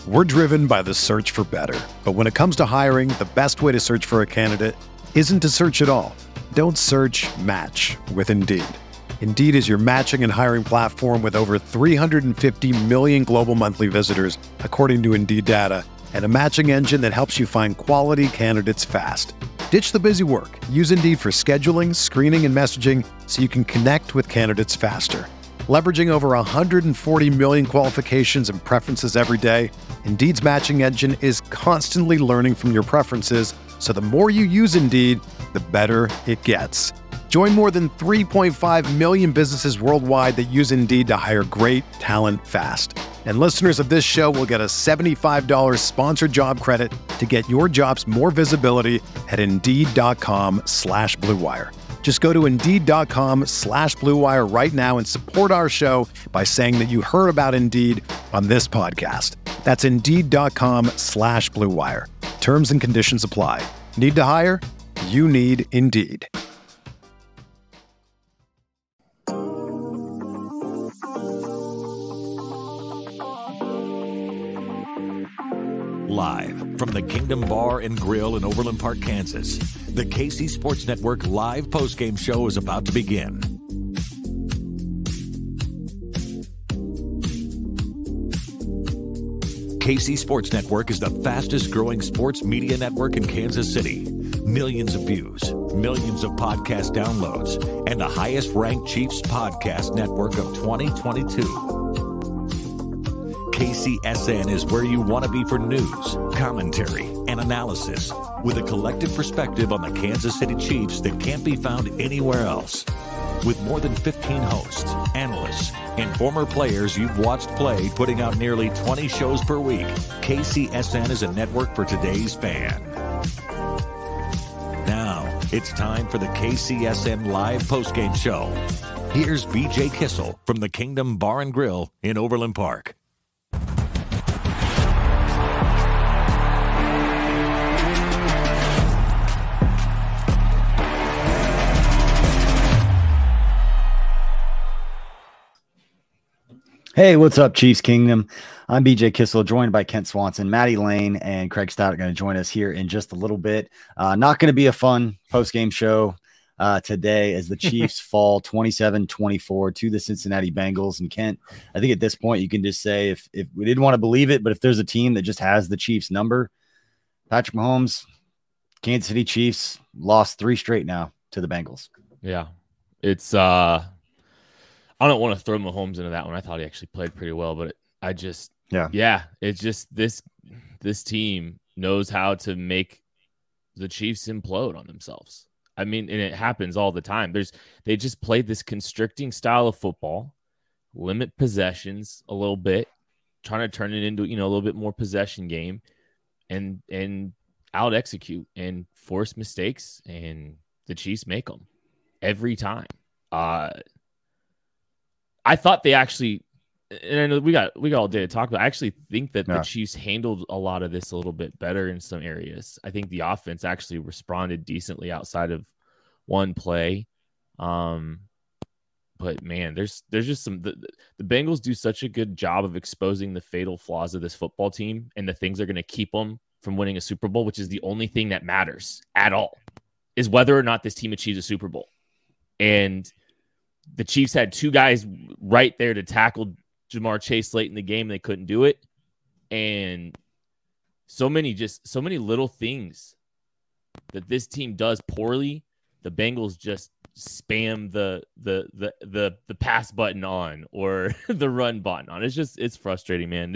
We're driven by the search for better. But when it comes to hiring, the best way to search for a candidate isn't to search at all. Don't search, match with Indeed. Indeed is your matching and hiring platform with over 350 million global monthly visitors, according to Indeed data, and a matching engine that helps you find quality candidates fast. Ditch the busy work. Use Indeed for scheduling, screening, and messaging so you can connect with candidates faster. Leveraging over 140 million qualifications and preferences every day, Indeed's matching engine is constantly learning from your preferences, so the more you use Indeed, the better it gets. Join more than 3.5 million businesses worldwide that use Indeed to hire great talent fast. And listeners of this show will get a $75 sponsored job credit to get your jobs more visibility at Indeed.com/Blue Wire. Just go to Indeed.com/Blue Wire right now and support our show by saying that you heard about Indeed on this podcast. That's Indeed.com/Blue Wire. Terms and conditions apply. Need to hire? You need Indeed. Live from the Kingdom Bar and Grill in Overland Park, Kansas, the KC Sports Network live postgame show is about to begin. KC Sports Network is the fastest growing sports media network in Kansas City. Millions of views, millions of podcast downloads, and the highest ranked Chiefs podcast network of 2022. KCSN is where you want to be for news, commentary, and analysis, with a collective perspective on the Kansas City Chiefs that can't be found anywhere else. With more than 15 hosts, analysts, and former players you've watched play, putting out nearly 20 shows per week, KCSN is a network for today's fan. Now, it's time for the KCSN live postgame show. Here's BJ Kissel from the Kingdom Bar and Grill in Overland Park. Hey, what's up, Chiefs Kingdom? I'm BJ Kissel, joined by Kent Swanson. Maddie Lane and Craig Stott are going to join us here in just a little bit. Not going to be a fun post-game show today as the Chiefs fall 27-24 to the Cincinnati Bengals. And Kent, I think at this point you can just say, if we didn't want to believe it, but if there's a team that just has the Chiefs number, Patrick Mahomes, Kansas City Chiefs lost 3 straight now to the Bengals. Yeah, it's I don't want to throw Mahomes into that one. I thought he actually played pretty well, but it's just this team knows how to make the Chiefs implode on themselves. I mean, and it happens all the time. They just played this constricting style of football, limit possessions a little bit, trying to turn it into, a little bit more possession game, and out execute and force mistakes, and the Chiefs make them every time. I thought they actually, and I know we got all day to talk about. I actually think that the Chiefs handled a lot of this a little bit better in some areas. I think the offense actually responded decently outside of one play. But man, there's just the Bengals do such a good job of exposing the fatal flaws of this football team and the things that are going to keep them from winning a Super Bowl, which is the only thing that matters at all, is whether or not this team achieves a Super Bowl. And the Chiefs had 2 guys right there to tackle Jamar Chase late in the game. They couldn't do it. And so many little things that this team does poorly. The Bengals just spam the pass button on or the run button on. It's frustrating, man.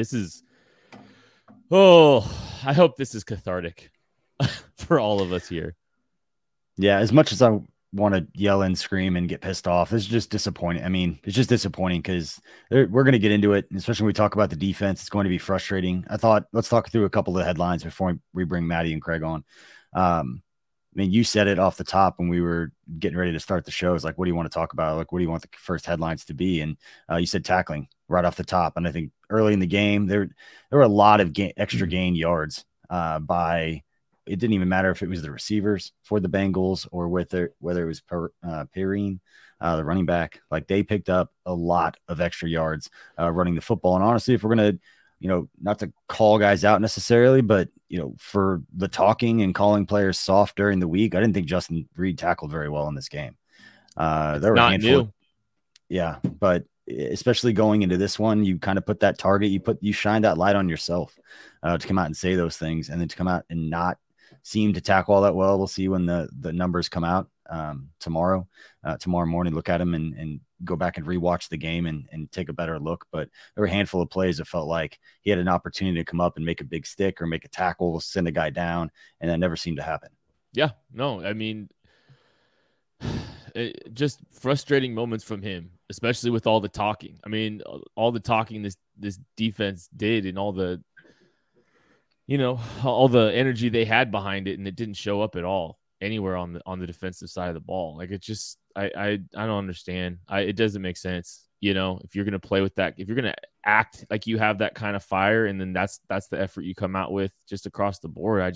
I hope this is cathartic for all of us here. Yeah, as much as I want to yell and scream and get pissed off, it's just disappointing. I mean, it's just disappointing because we're going to get into it, especially when we talk about the defense. It's going to be frustrating. Let's talk through a couple of the headlines before we bring Maddie and Craig on. I mean, you said it off the top when we were getting ready to start the show. It's like, what do you want to talk about? Like, what do you want the first headlines to be? And you said tackling right off the top. And I think early in the game, there were a lot of extra gain yards by – it didn't even matter if it was the receivers for the Bengals or whether it was Perrine, the running back. Like, they picked up a lot of extra yards running the football. And honestly, if we're going to not to call guys out necessarily, but, for the talking and calling players soft during the week, I didn't think Justin Reid tackled very well in this game. There were a handful. Yeah, but especially going into this one, you kind of put that target, you shine that light on yourself to come out and say those things, and then to come out and not seem to tackle all that well. We'll see when the numbers come out tomorrow morning, look at them and go back and rewatch the game and take a better look. But there were a handful of plays that felt like he had an opportunity to come up and make a big stick or make a tackle, send a guy down, and that never seemed to happen. Yeah, no, I mean, just frustrating moments from him, especially with all the talking. I mean, all the talking this defense did, and all the energy they had behind it, and it didn't show up at all anywhere on the defensive side of the ball. Like, it just, I don't understand. It doesn't make sense. If you're going to play with that, if you're going to act like you have that kind of fire, and then that's the effort you come out with just across the board.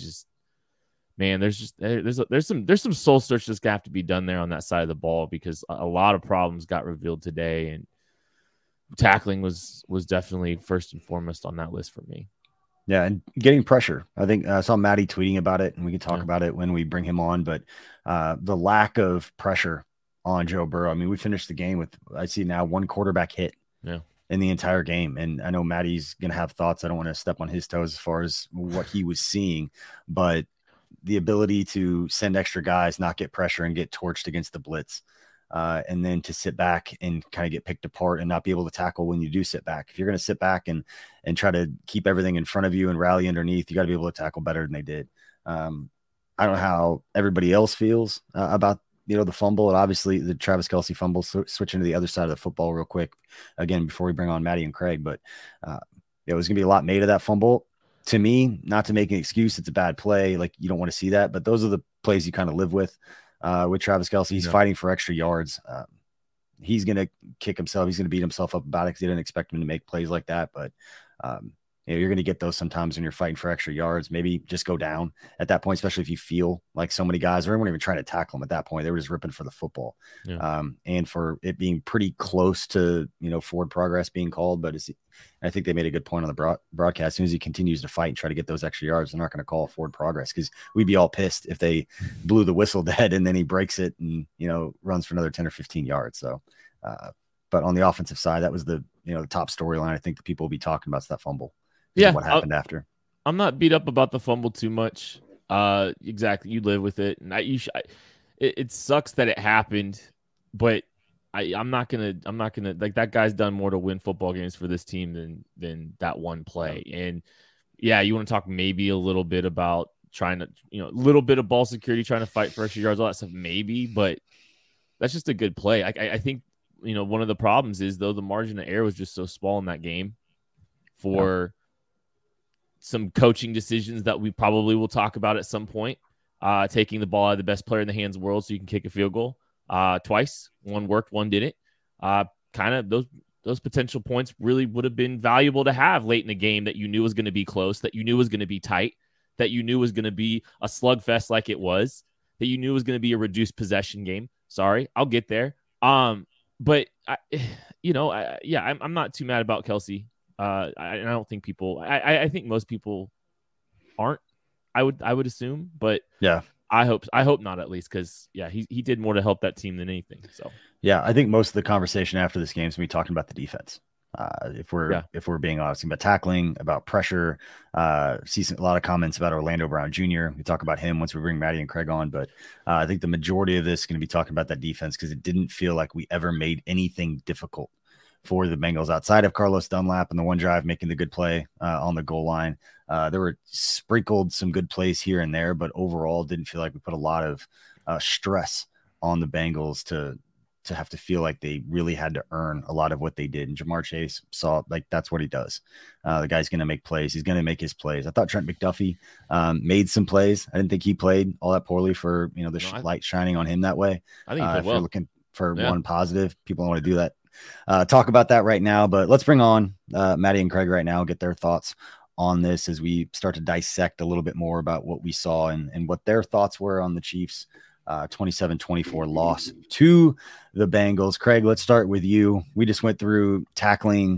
There's some soul search that's got to be done there on that side of the ball, because a lot of problems got revealed today, and tackling was definitely first and foremost on that list for me. Yeah, and getting pressure. I think I saw Maddie tweeting about it, and we can talk about it when we bring him on. But the lack of pressure on Joe Burrow. I mean, we finished the game with, I see now, one quarterback hit in the entire game. And I know Maddie's going to have thoughts. I don't want to step on his toes as far as what he was seeing, but the ability to send extra guys, not get pressure, and get torched against the blitz. And then to sit back and kind of get picked apart and not be able to tackle when you do sit back. If you're going to sit back and try to keep everything in front of you and rally underneath, you got to be able to tackle better than they did. I don't know how everybody else feels about, the fumble, and obviously the Travis Kelce fumble. Switching to the other side of the football real quick, again, before we bring on Maddie and Craig, but it was going to be a lot made of that fumble. To me, not to make an excuse, it's a bad play. Like, you don't want to see that, but those are the plays you kind of live with Travis Kelce. He's fighting for extra yards. He's going to kick himself. He's going to beat himself up about it because he didn't expect him to make plays like that. But you're going to get those sometimes when you're fighting for extra yards. Maybe just go down at that point, especially if you feel like so many guys weren't even trying to tackle him at that point. They were just ripping for the football. And for it being pretty close to, forward progress being called. But I think they made a good point on the broadcast. As soon as he continues to fight and try to get those extra yards, they're not going to call forward progress, because we'd be all pissed if they blew the whistle dead and then he breaks it and, runs for another 10 or 15 yards. So, but on the offensive side, that was the top storyline. I think the people will be talking about is that fumble. Yeah, what happened after. I'm not beat up about the fumble too much. Exactly, you live with it, and it sucks that it happened, but I'm not gonna like, that guy's done more to win football games for this team than that one play. And yeah, you want to talk maybe a little bit about trying to, a little bit of ball security, trying to fight for extra yards, all that stuff, maybe, but that's just a good play. I think one of the problems is, though, the margin of error was just so small in that game for some coaching decisions that we probably will talk about at some point. Taking the ball out of the best player in the hands of the world so you can kick a field goal twice. One worked, one didn't. Kind of those potential points really would have been valuable to have late in the game, that you knew was going to be close, that you knew was going to be tight, that you knew was going to be a slugfest like it was, that you knew was going to be a reduced possession game. Sorry, I'll get there. But I'm not too mad about Kelce. I don't think people. I think most people aren't. I would assume, but yeah, I hope not, at least, because he did more to help that team than anything. So yeah, I think most of the conversation after this game is going to be talking about the defense. If we're being honest, about tackling, about pressure, see a lot of comments about Orlando Brown Jr. We talk about him once we bring Maddie and Craig on, but I think the majority of this is going to be talking about that defense, because it didn't feel like we ever made anything difficult for the Bengals outside of Carlos Dunlap and the one drive making the good play on the goal line. There were sprinkled some good plays here and there, but overall didn't feel like we put a lot of stress on the Bengals to have to feel like they really had to earn a lot of what they did. And Jamar Chase saw, like, that's what he does. The guy's going to make plays. He's going to make his plays. I thought Trent McDuffie made some plays. I didn't think he played all that poorly for, the light shining on him that way. I think if you're looking for one positive, people don't want to do that. Talk about that right now, but let's bring on Maddie and Craig right now, get their thoughts on this as we start to dissect a little bit more about what we saw and what their thoughts were on the Chiefs 27-24 loss to the Bengals. Craig, let's start with you. We just went through tackling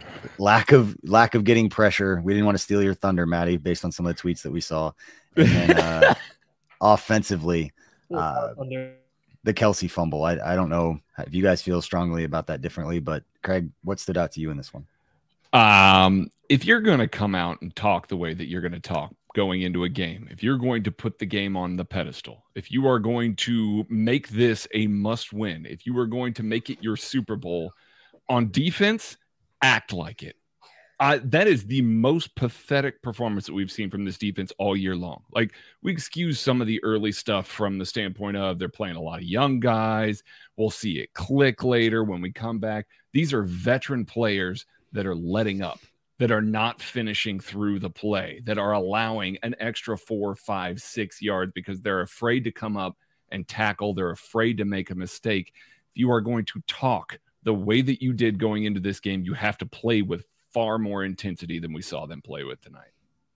lack of getting pressure. We didn't want to steal your thunder, Maddie, based on some of the tweets that we saw. And then offensively, the Kelce fumble. I don't know if you guys feel strongly about that differently, but Craig, what stood out to you in this one? If you're going to come out and talk the way that you're going to talk going into a game, if you're going to put the game on the pedestal, if you are going to make this a must win, if you are going to make it your Super Bowl on defense, act like it. That is the most pathetic performance that we've seen from this defense all year long. Like, we excuse some of the early stuff from the standpoint of they're playing a lot of young guys. We'll see it click later when we come back. These are veteran players that are letting up, that are not finishing through the play, that are allowing an extra 4, 5, 6 yards because they're afraid to come up and tackle. They're afraid to make a mistake. If you are going to talk the way that you did going into this game, you have to play with far more intensity than we saw them play with tonight.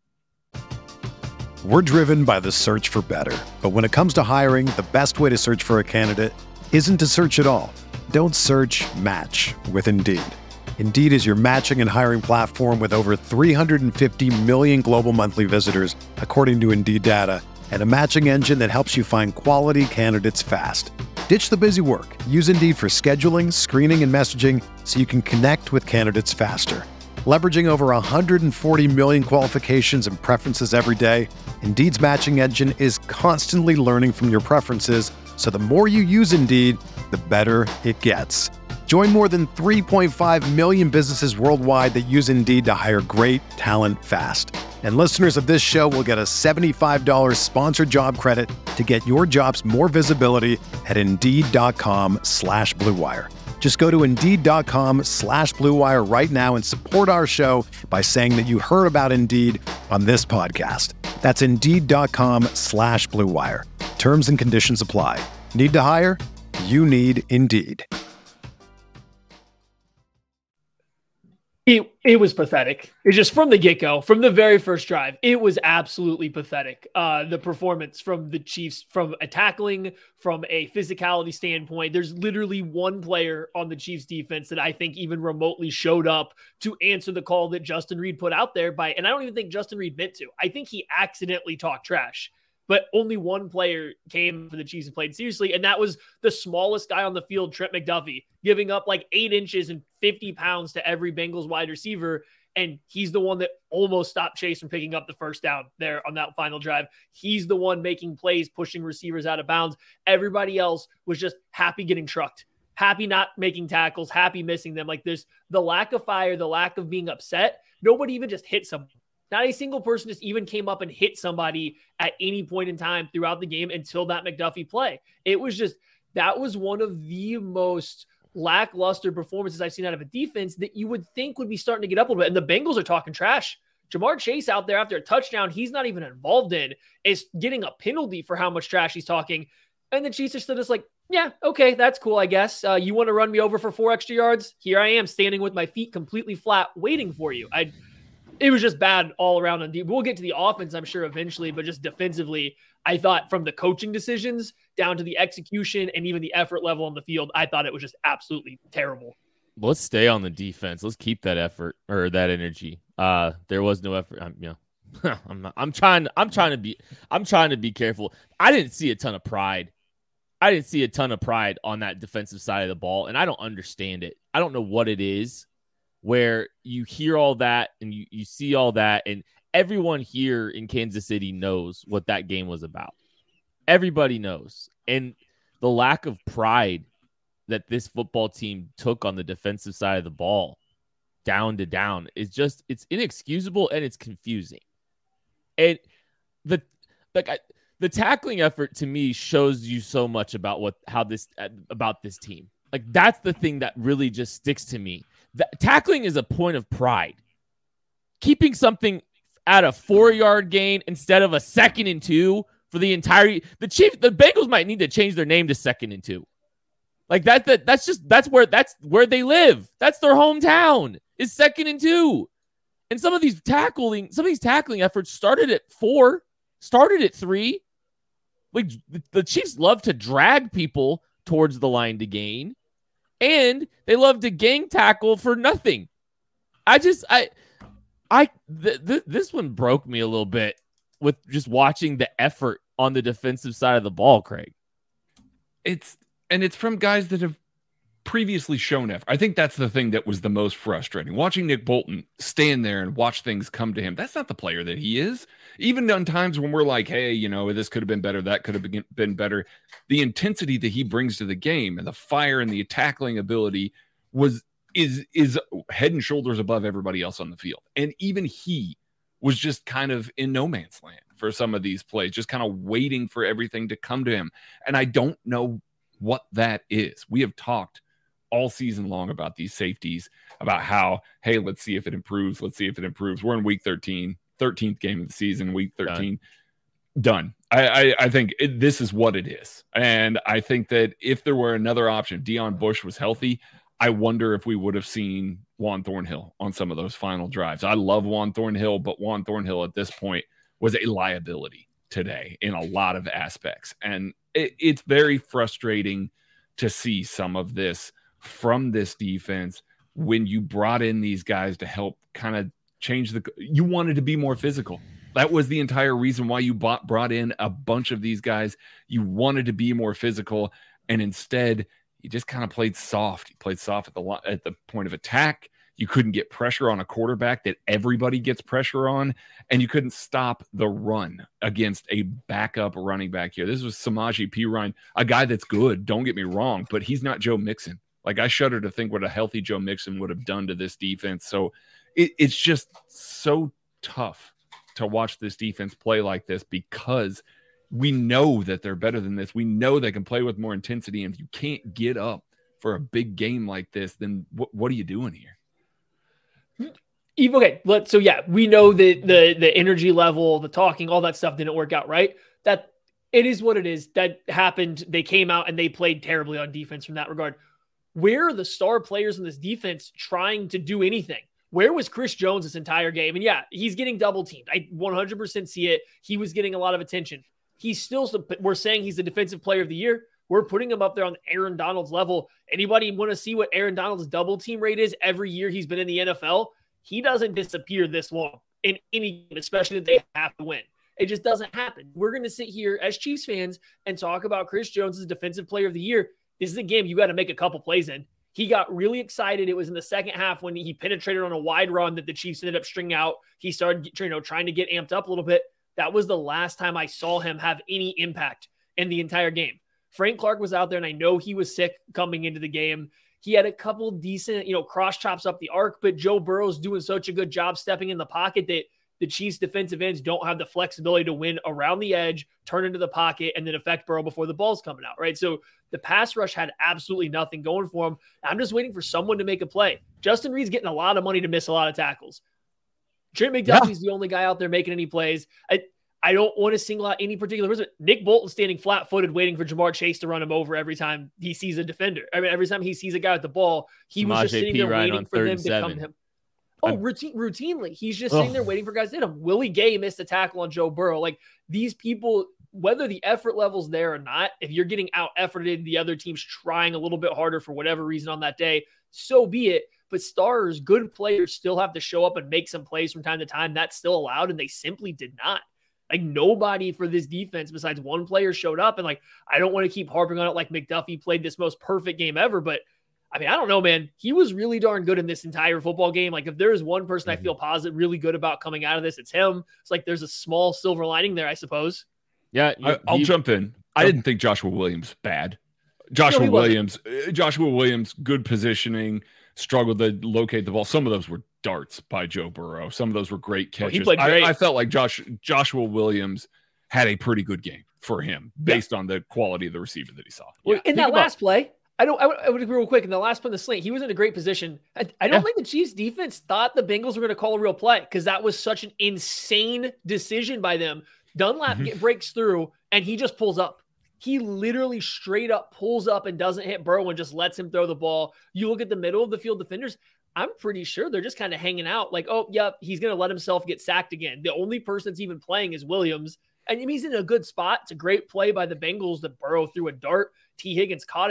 We're driven by the search for better. But when it comes to hiring, the best way to search for a candidate isn't to search at all. Don't search, match with Indeed. Indeed is your matching and hiring platform with over 350 million global monthly visitors, according to Indeed data, and a matching engine that helps you find quality candidates fast. Ditch the busy work. Use Indeed for scheduling, screening, and messaging so you can connect with candidates faster. Leveraging over 140 million qualifications and preferences every day, Indeed's matching engine is constantly learning from your preferences, so the more you use Indeed, the better it gets. Join more than 3.5 million businesses worldwide that use Indeed to hire great talent fast. And listeners of this show will get a $75 sponsored job credit to get your jobs more visibility at Indeed.com/Blue Wire. Just go to Indeed.com/Blue Wire right now and support our show by saying that you heard about Indeed on this podcast. That's Indeed.com/Blue Wire. Terms and conditions apply. Need to hire? You need Indeed. It was pathetic. It's just from the get-go, from the very first drive, it was absolutely pathetic. The performance from the Chiefs, from a tackling, from a physicality standpoint, there's literally one player on the Chiefs defense that I think even remotely showed up to answer the call that Justin Reid put out there and I don't even think Justin Reid meant to. I think he accidentally talked trash. But only one player came for the Chiefs and played seriously, and that was the smallest guy on the field, Trent McDuffie, giving up like 8 inches and 50 pounds to every Bengals wide receiver, and he's the one that almost stopped Chase from picking up the first down there on that final drive. He's the one making plays, pushing receivers out of bounds. Everybody else was just happy getting trucked, happy not making tackles, happy missing them. Like, there's the lack of fire, the lack of being upset. Nobody even just hit someone. Not a single person just even came up and hit somebody at any point in time throughout the game until that McDuffie play. It was just, that was one of the most lackluster performances I've seen out of a defense that you would think would be starting to get up a little bit. And the Bengals are talking trash. Jamar Chase out there after a touchdown he's not even involved in is getting a penalty for how much trash he's talking. And the Chiefs are still just like, yeah, okay, that's cool, I guess. You want to run me over for 4 extra yards? Here I am standing with my feet completely flat waiting for you. It was just bad all around on deep. We'll get to the offense, I'm sure, eventually, but just defensively, I thought from the coaching decisions down to the execution and even the effort level on the field, I thought it was just absolutely terrible. Let's stay on the defense. Let's keep that effort or that energy. There was no effort. I'm trying to be careful. I didn't see a ton of pride. On that defensive side of the ball, and I don't understand it. I don't know what it is where you hear all that and you see all that, and everyone here in Kansas City knows what that game was about. Everybody knows. And the lack of pride that this football team took on the defensive side of the ball down to down is just, it's inexcusable and it's confusing. And the tackling effort to me shows you so much about about this team. Like, that's the thing that really just sticks to me. Tackling is a point of pride. Keeping something at a 4-yard gain instead of a 2nd and 2 for the Bengals might need to change their name to 2nd and 2. Like that's where they live. That's their hometown, is 2nd and 2. And some of these tackling efforts started at 4, started at 3. Like, the Chiefs love to drag people towards the line to gain. And they love to gang tackle for nothing. This one broke me a little bit with just watching the effort on the defensive side of the ball, Craig. It's from guys that have previously shown effort. I think that's the thing that was the most frustrating. Watching Nick Bolton stand there and watch things come to him. That's not the player that he is. Even on times when we're like, hey, this could have been better, that could have been better. The intensity that he brings to the game and the fire and the tackling ability is head and shoulders above everybody else on the field. And even he was just kind of in no man's land for some of these plays, just kind of waiting for everything to come to him. And I don't know what that is. We have talked all season long about these safeties, about how, hey, let's see if it improves. Let's see if it improves. We're in week 13, 13th game of the season, week 13. Done. I think this is what it is. And I think that if there were another option, Deion Bush was healthy, I wonder if we would have seen Juan Thornhill on some of those final drives. I love Juan Thornhill, but Juan Thornhill at this point was a liability today in a lot of aspects. And it's very frustrating to see some of this from this defense when you brought in these guys to help kind of change you wanted to be more physical. That was the entire reason why you brought in a bunch of these guys. You wanted to be more physical, and instead you just kind of played soft. You played soft at the point of attack. You couldn't get pressure on a quarterback that everybody gets pressure on, and you couldn't stop the run against a backup running back here. This was Samaje Perine, a guy that's good, don't get me wrong, but he's not Joe Mixon. Like, I shudder to think what a healthy Joe Mixon would have done to this defense. So it's just so tough to watch this defense play like this, because we know that they're better than this. We know they can play with more intensity. And if you can't get up for a big game like this, then what are you doing here? Okay, so yeah, we know that the energy level, the talking, all that stuff didn't work out, right? That it is what it is. That happened. They came out and they played terribly on defense from that regard. Where are the star players in this defense trying to do anything? Where was Chris Jones this entire game? And yeah, he's getting double teamed. I 100% see it. He was getting a lot of attention. We're saying he's the defensive player of the year. We're putting him up there on Aaron Donald's level. Anybody want to see what Aaron Donald's double team rate is every year he's been in the NFL? He doesn't disappear this long in any game, especially if they have to win. It just doesn't happen. We're going to sit here as Chiefs fans and talk about Chris Jones as defensive player of the year. This is a game you got to make a couple plays in. He got really excited. It was in the second half when he penetrated on a wide run that the Chiefs ended up stringing out. He started, trying to get amped up a little bit. That was the last time I saw him have any impact in the entire game. Frank Clark was out there, and I know he was sick coming into the game. He had a couple decent, cross chops up the arc, but Joe Burrow's doing such a good job stepping in the pocket that the Chiefs defensive ends don't have the flexibility to win around the edge, turn into the pocket, and then affect Burrow before the ball's coming out, right? So the pass rush had absolutely nothing going for him. I'm just waiting for someone to make a play. Justin Reed's getting a lot of money to miss a lot of tackles. Trent McDuffie's the only guy out there making any plays. I don't want to single out any particular person. Nick Bolton standing flat-footed waiting for Jamar Chase to run him over every time he sees a defender. I mean, every time he sees a guy with the ball, he was just sitting there waiting for them to come to him. Oh, routinely. He's just sitting there waiting for guys to hit him. Willie Gay missed a tackle on Joe Burrow. Like, these people, whether the effort level's there or not, if you're getting out-efforted, the other team's trying a little bit harder for whatever reason on that day, so be it. But stars, good players still have to show up and make some plays from time to time. That's still allowed, and they simply did not. Like, nobody for this defense besides one player showed up. And, I don't want to keep harping on it like McDuffie played this most perfect game ever, but I mean, I don't know, man. He was really darn good in this entire football game. Like, if there is one person I feel positive, really good about coming out of this, it's him. It's like there's a small silver lining there, I suppose. Yeah, I'll jump in. I didn't think Joshua Williams bad. Joshua Williams, good positioning, struggled to locate the ball. Some of those were darts by Joe Burrow. Some of those were great catches. He played great. I felt like Joshua Williams had a pretty good game for him based on the quality of the receiver that he saw. Well, in that last play, I would agree real quick. In the last play in the slant, he was in a great position. I don't think the Chiefs defense thought the Bengals were going to call a real play because that was such an insane decision by them. Dunlap breaks through and he just pulls up. He literally straight up pulls up and doesn't hit Burrow and just lets him throw the ball. You look at the middle of the field defenders, I'm pretty sure they're just kind of hanging out like, oh, yep, he's going to let himself get sacked again. The only person that's even playing is Williams. And he's in a good spot. It's a great play by the Bengals that Burrow threw a dart. T. Higgins caught it. Like,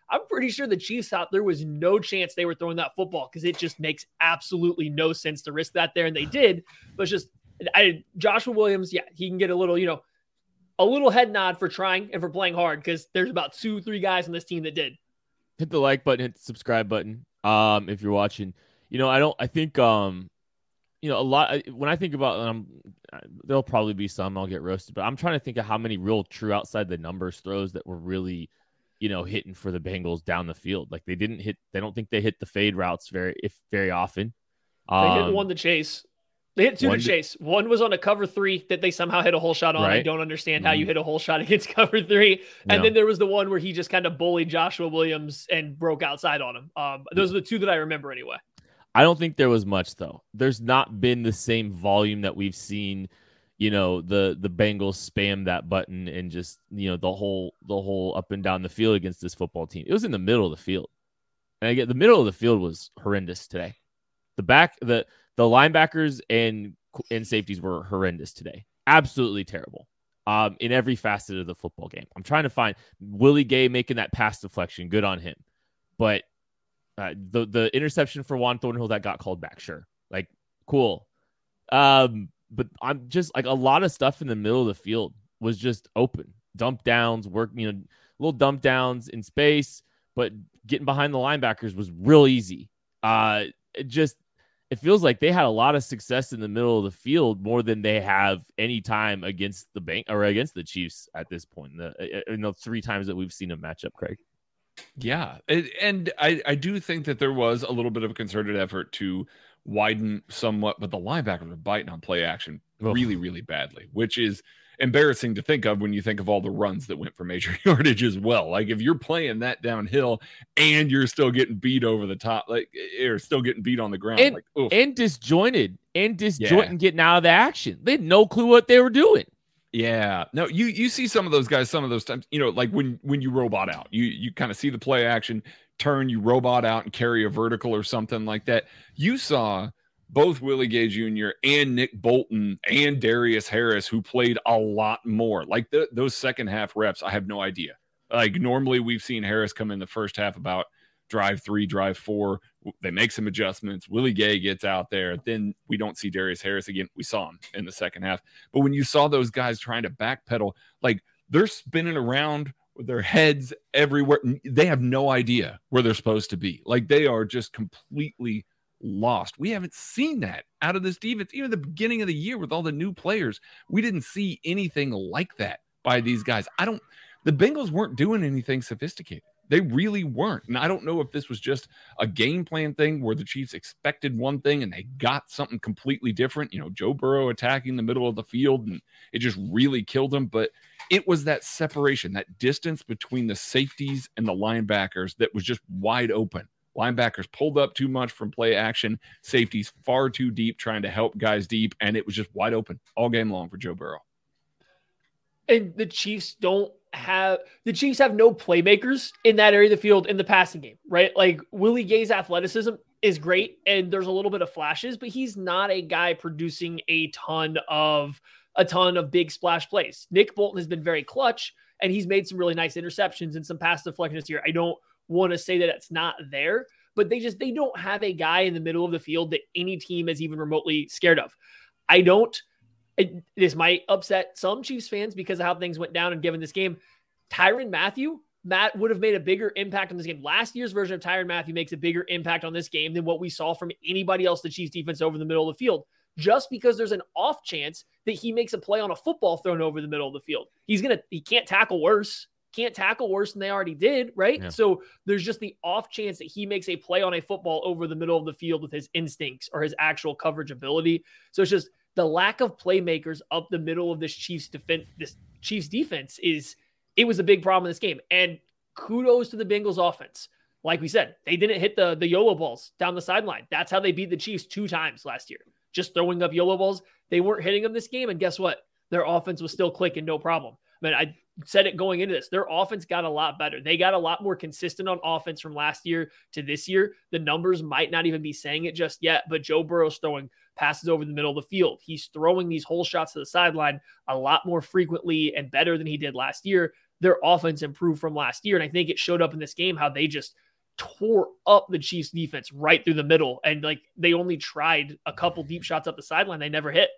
I'm pretty sure the Chiefs thought there was no chance they were throwing that football because it just makes absolutely no sense to risk that there. And they did, but it's just Joshua Williams. Yeah, he can get a little, a little head nod for trying and for playing hard because there's about 2-3 guys on this team that did. Hit the like button, hit the subscribe button. If you're watching, I think, a lot, when I think about, there'll probably be some I'll get roasted, but I'm trying to think of how many real true outside the numbers throws that were really, hitting for the Bengals down the field. Like they don't think they hit the fade routes very often. They hit one to chase. They hit two to chase. One was on a cover 3 that they somehow hit a whole shot on. Right. I don't understand how you hit a whole shot against cover 3. And then there was the one where he just kind of bullied Joshua Williams and broke outside on him. Those are the 2 that I remember anyway. I don't think there was much though. There's not been the same volume that we've seen, the Bengals spam that button and just, the whole up and down the field against this football team. It was in the middle of the field. And again, the middle of the field was horrendous today. The linebackers and safeties were horrendous today. Absolutely terrible. In every facet of the football game. I'm trying to find Willie Gay making that pass deflection. Good on him. But the interception for Juan Thornhill that got called back, sure. Like, cool. But I'm just like a lot of stuff in the middle of the field was just open. Dump downs, little dump downs in space, but getting behind the linebackers was real easy. It feels like they had a lot of success in the middle of the field more than they have any time against against the Chiefs at this point. In the 3 times that we've seen them match up, Craig. Yeah. And I do think that there was a little bit of a concerted effort to widen somewhat, but the linebackers were biting on play action really, really badly, which is embarrassing to think of when you think of all the runs that went for major yardage as well. Like if you're playing that downhill and you're still getting beat over the top, like you're still getting beat on the ground, and disjointed and getting out of the action. They had no clue what they were doing. Yeah, no, you see some of those guys, some of those times, like when you robot out, you kind of see the play action, turn, you robot out and carry a vertical or something like that. You saw both Willie Gay Jr. and Nick Bolton and Darius Harris, who played a lot more. Like those second half reps, I have no idea. Like normally we've seen Harris come in the first half about drive 3, drive 4. They make some adjustments. Willie Gay gets out there. Then we don't see Darius Harris again. We saw him in the second half. But when you saw those guys trying to backpedal, like they're spinning around with their heads everywhere. They have no idea where they're supposed to be. Like they are just completely lost. We haven't seen that out of this defense. Even at the beginning of the year with all the new players, we didn't see anything like that by these guys. The Bengals weren't doing anything sophisticated. They really weren't. And I don't know if this was just a game plan thing where the Chiefs expected one thing and they got something completely different. Joe Burrow attacking the middle of the field and it just really killed them. But it was that separation, that distance between the safeties and the linebackers that was just wide open. Linebackers pulled up too much from play action. Safeties far too deep trying to help guys deep. And it was just wide open all game long for Joe Burrow. And the Chiefs have no playmakers in that area of the field in the passing game, right? Like Willie Gay's athleticism is great and there's a little bit of flashes, but he's not a guy producing a ton of big splash plays. Nick Bolton has been very clutch and he's made some really nice interceptions and some pass deflections here. I don't want to say that it's not there, but they don't have a guy in the middle of the field that any team is even remotely scared of. This might upset some Chiefs fans because of how things went down and given this game. Tyrann Mathieu would have made a bigger impact on this game. Last year's version of Tyrann Mathieu makes a bigger impact on this game than what we saw from anybody else, the Chiefs defense over the middle of the field, just because there's an off chance that he makes a play on a football thrown over the middle of the field. He can't tackle worse. Can't tackle worse than they already did, right? Yeah. So there's just the off chance that he makes a play on a football over the middle of the field with his instincts or his actual coverage ability. So it's just the lack of playmakers up the middle of this Chiefs defense it was a big problem in this game. And kudos to the Bengals offense. Like we said, they didn't hit the YOLO balls down the sideline. That's how they beat the Chiefs 2 times last year. Just throwing up YOLO balls. They weren't hitting them this game. And guess what? Their offense was still clicking, no problem. I mean, I said it going into this. Their offense got a lot better. They got a lot more consistent on offense from last year to this year. The numbers might not even be saying it just yet, but Joe Burrow's throwing passes over the middle of the field. He's throwing these whole shots to the sideline a lot more frequently and better than he did last year. their offense improved from last year. And I think it showed up in this game how they just tore up the Chiefs defense right through the middle. And like they only tried a couple deep shots up the sideline. They never hit.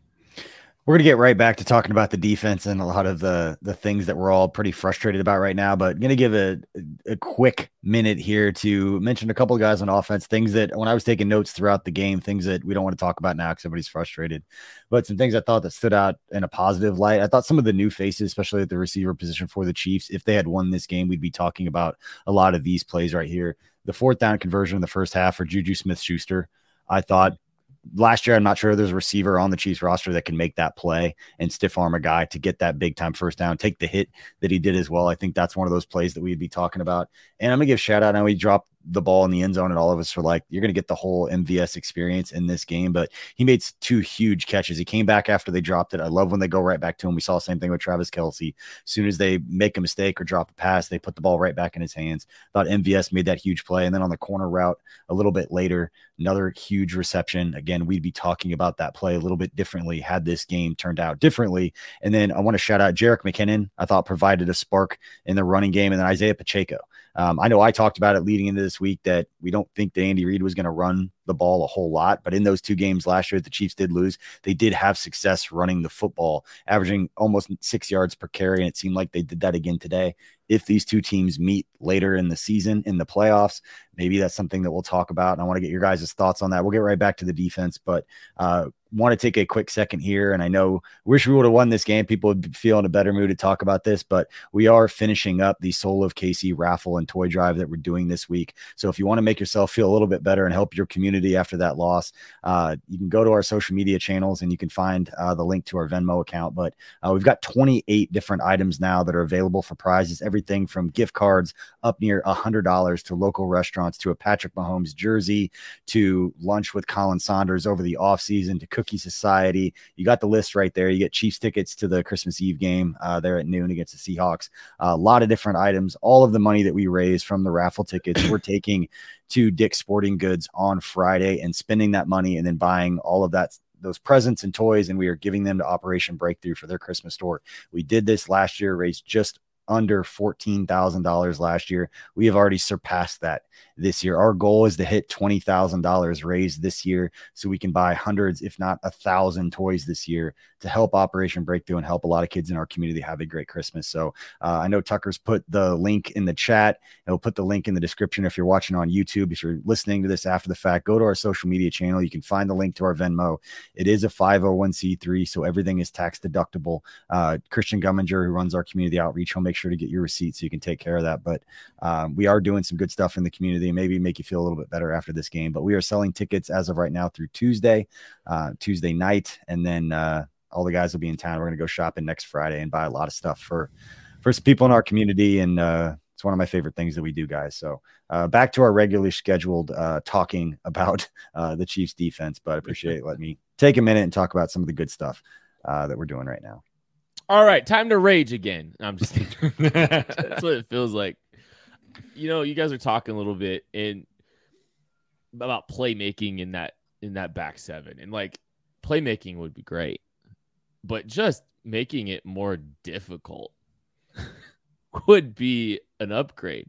We're going to get right back to talking about the defense and a lot of the things that we're all pretty frustrated about right now, but going to give a quick minute here to mention a couple of guys on offense, things that when I was taking notes throughout the game, things that we don't want to talk about now because everybody's frustrated, but some things I thought that stood out in a positive light. I thought some of the new faces, especially at the receiver position for the Chiefs, if they had won this game, we'd be talking about a lot of these plays right here. The 4th down conversion in the first half for Juju Smith-Schuster, I thought, last year, I'm not sure there's a receiver on the Chiefs roster that can make that play and stiff arm a guy to get that big time first down, take the hit that he did as well. I think that's one of those plays that we'd be talking about. And I'm going to give shout out. I know he dropped the ball in the end zone and all of us were like, you're going to get the whole MVS experience in this game, but he made 2 huge catches. He came back after they dropped it. I love when they go right back to him. We saw the same thing with Travis Kelce. As soon as they make a mistake or drop a pass, they put the ball right back in his hands. Thought MVS made that huge play. And then on the corner route a little bit later, another huge reception. Again, we'd be talking about that play a little bit differently had this game turned out differently. And then I want to shout out Jerick McKinnon. I thought provided a spark in the running game. And then Isaiah Pacheco. I know I talked about it leading into this week that we don't think that Andy Reid was going to run the ball a whole lot, but in those 2 games last year, the Chiefs did lose. They did have success running the football, averaging almost 6 yards per carry. And it seemed like they did that again today. If these 2 teams meet later in the season, in the playoffs, maybe that's something that we'll talk about. And I want to get your guys' thoughts on that. We'll get right back to the defense, but want to take a quick second here. And I know wish we would have won this game. People would feel in a better mood to talk about this, but we are finishing up the Soul of KC raffle and toy drive that we're doing this week. So if you want to make yourself feel a little bit better and help your community after that loss, you can go to our social media channels and you can find the link to our Venmo account. But we've got 28 different items now that are available for prizes, everything from gift cards up near $100 to local restaurants, to a Patrick Mahomes jersey, to lunch with Colin Saunders over the offseason, to Cookie Society. You got the list right there. You get Chiefs tickets to the Christmas Eve game there at noon against the Seahawks. A lot of different items. All of the money that we raise from the raffle tickets, we're taking to Dick's Sporting Goods on Friday and spending that money and then buying all of those presents and toys, and we are giving them to Operation Breakthrough for their Christmas store. We did this last year, raised just under $14,000 last year. We have already surpassed that this year. Our goal is to hit $20,000 raised this year so we can buy hundreds, if not 1,000 toys this year to help Operation Breakthrough and help a lot of kids in our community have a great Christmas. So I know Tucker's put the link in the chat, and we'll put the link in the description if you're watching on YouTube. If you're listening to this after the fact, go to our social media channel. You can find the link to our Venmo. It is a 501c3, so everything is tax deductible. Christian Gumminger, who runs our community outreach, he'll make sure to get your receipt so you can take care of that. But we are doing some good stuff in the community and maybe make you feel a little bit better after this game. But we are selling tickets as of right now through Tuesday night, and then all the guys will be in town. We're going to go shopping next Friday and buy a lot of stuff for some people in our community. And it's one of my favorite things that we do, guys. So back to our regularly scheduled talking about the Chiefs defense, but I appreciate letting me take a minute and talk about some of the good stuff that we're doing right now. All right, time to rage again. I'm just kidding. That's what it feels like. You know, you guys are talking a little bit about playmaking in that back seven, and like playmaking would be great, but just making it more difficult would be an upgrade.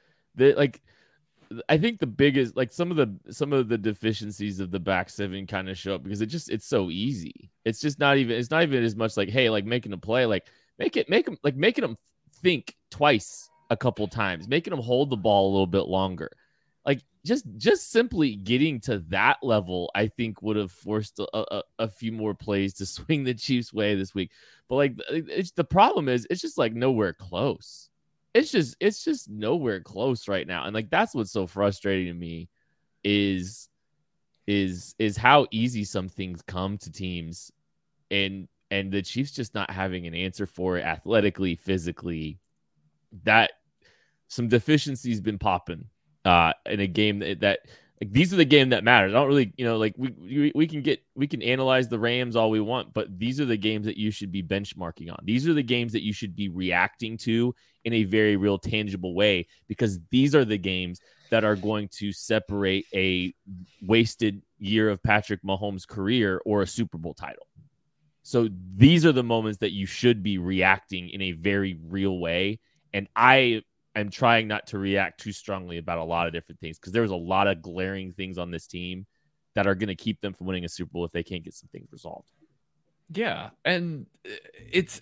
I think the biggest, like some of the deficiencies of the back seven kind of show up because it's so easy. It's not even as much like, hey, like making a play, like making them think twice a couple times, making them hold the ball a little bit longer. Like just simply getting to that level, I think would have forced a few more plays to swing the Chiefs' way this week. But like, the problem is it's just like nowhere close. It's just nowhere close right now. And like, that's what's so frustrating to me is how easy some things come to teams, and the Chiefs just not having an answer for it athletically, physically. That some deficiencies been popping in a game that like, these are the game that matters. I don't really, like we can analyze the Rams all we want, but these are the games that you should be benchmarking on. These are the games that you should be reacting to in a very real, tangible way, because these are the games that are going to separate a wasted year of Patrick Mahomes' career or a Super Bowl title. So these are the moments that you should be reacting in a very real way. And I am trying not to react too strongly about a lot of different things because there's a lot of glaring things on this team that are going to keep them from winning a Super Bowl if they can't get some things resolved. Yeah. And it's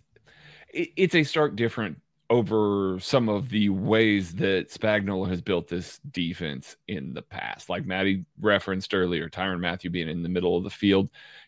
a stark difference over some of the ways that Spagnuolo has built this defense in the past. Like Maddie referenced earlier, Tyrann Mathieu being in the middle of the field,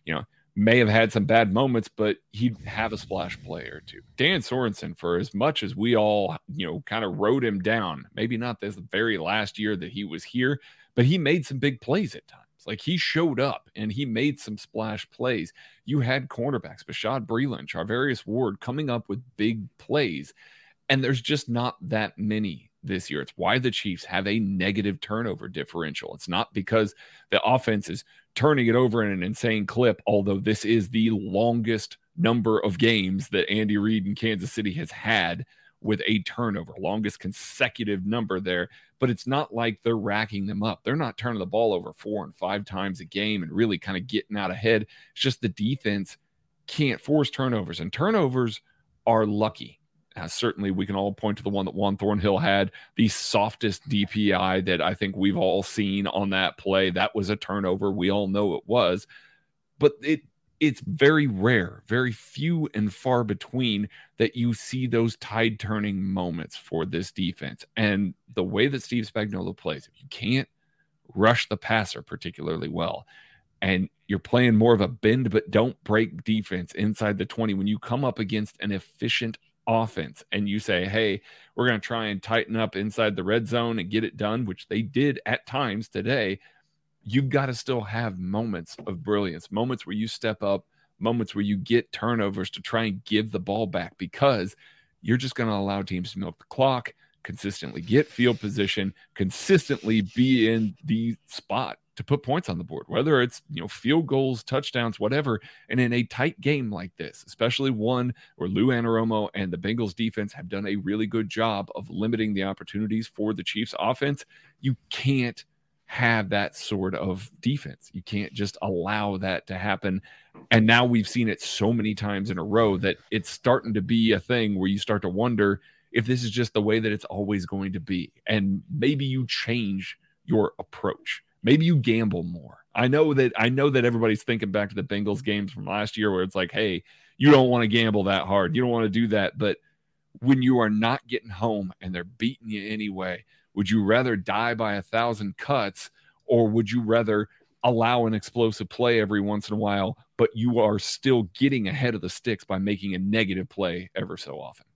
may have had some bad moments, but he'd have a splash play or two. Dan Sorensen, for as much as we all, kind of wrote him down, maybe not this very last year that he was here, but he made some big plays at times. Like he showed up and he made some splash plays. You had cornerbacks, Bashaud Breeland, Charvarius Ward coming up with big plays. And there's just not that many this year. It's why the Chiefs have a negative turnover differential. It's not because the offense is turning it over in an insane clip, although this is the longest number of games that Andy Reid in Kansas City has had with a turnover, longest consecutive number there. But it's not like they're racking them up. They're not turning the ball over 4 and 5 times a game and really kind of getting out ahead. It's just the defense can't force turnovers, and turnovers are lucky. Certainly, we can all point to the one that Juan Thornhill had, the softest DPI that I think we've all seen on that play. That was a turnover. We all know it was. But it's very rare, very few and far between that you see those tide-turning moments for this defense. And the way that Steve Spagnuolo plays, if you can't rush the passer particularly well, and you're playing more of a bend but don't break defense inside the 20, when you come up against an efficient offense and you say, hey, we're going to try and tighten up inside the red zone and get it done, which they did at times today, you've got to still have moments of brilliance, moments where you step up, moments where you get turnovers to try and give the ball back, because you're just going to allow teams to milk the clock, consistently get field position, consistently be in the spot to put points on the board, whether it's, field goals, touchdowns, whatever. And in a tight game like this, especially one where Lou Anarumo and the Bengals defense have done a really good job of limiting the opportunities for the Chiefs offense, you can't have that sort of defense. You can't just allow that to happen. And now we've seen it so many times in a row that it's starting to be a thing where you start to wonder if this is just the way that it's always going to be. And maybe you change your approach. Maybe you gamble more. I know that everybody's thinking back to the Bengals games from last year where it's like, hey, you don't want to gamble that hard. You don't want to do that. But when you are not getting home and they're beating you anyway, would you rather die by 1,000 cuts, or would you rather allow an explosive play every once in a while, but you are still getting ahead of the sticks by making a negative play ever so often?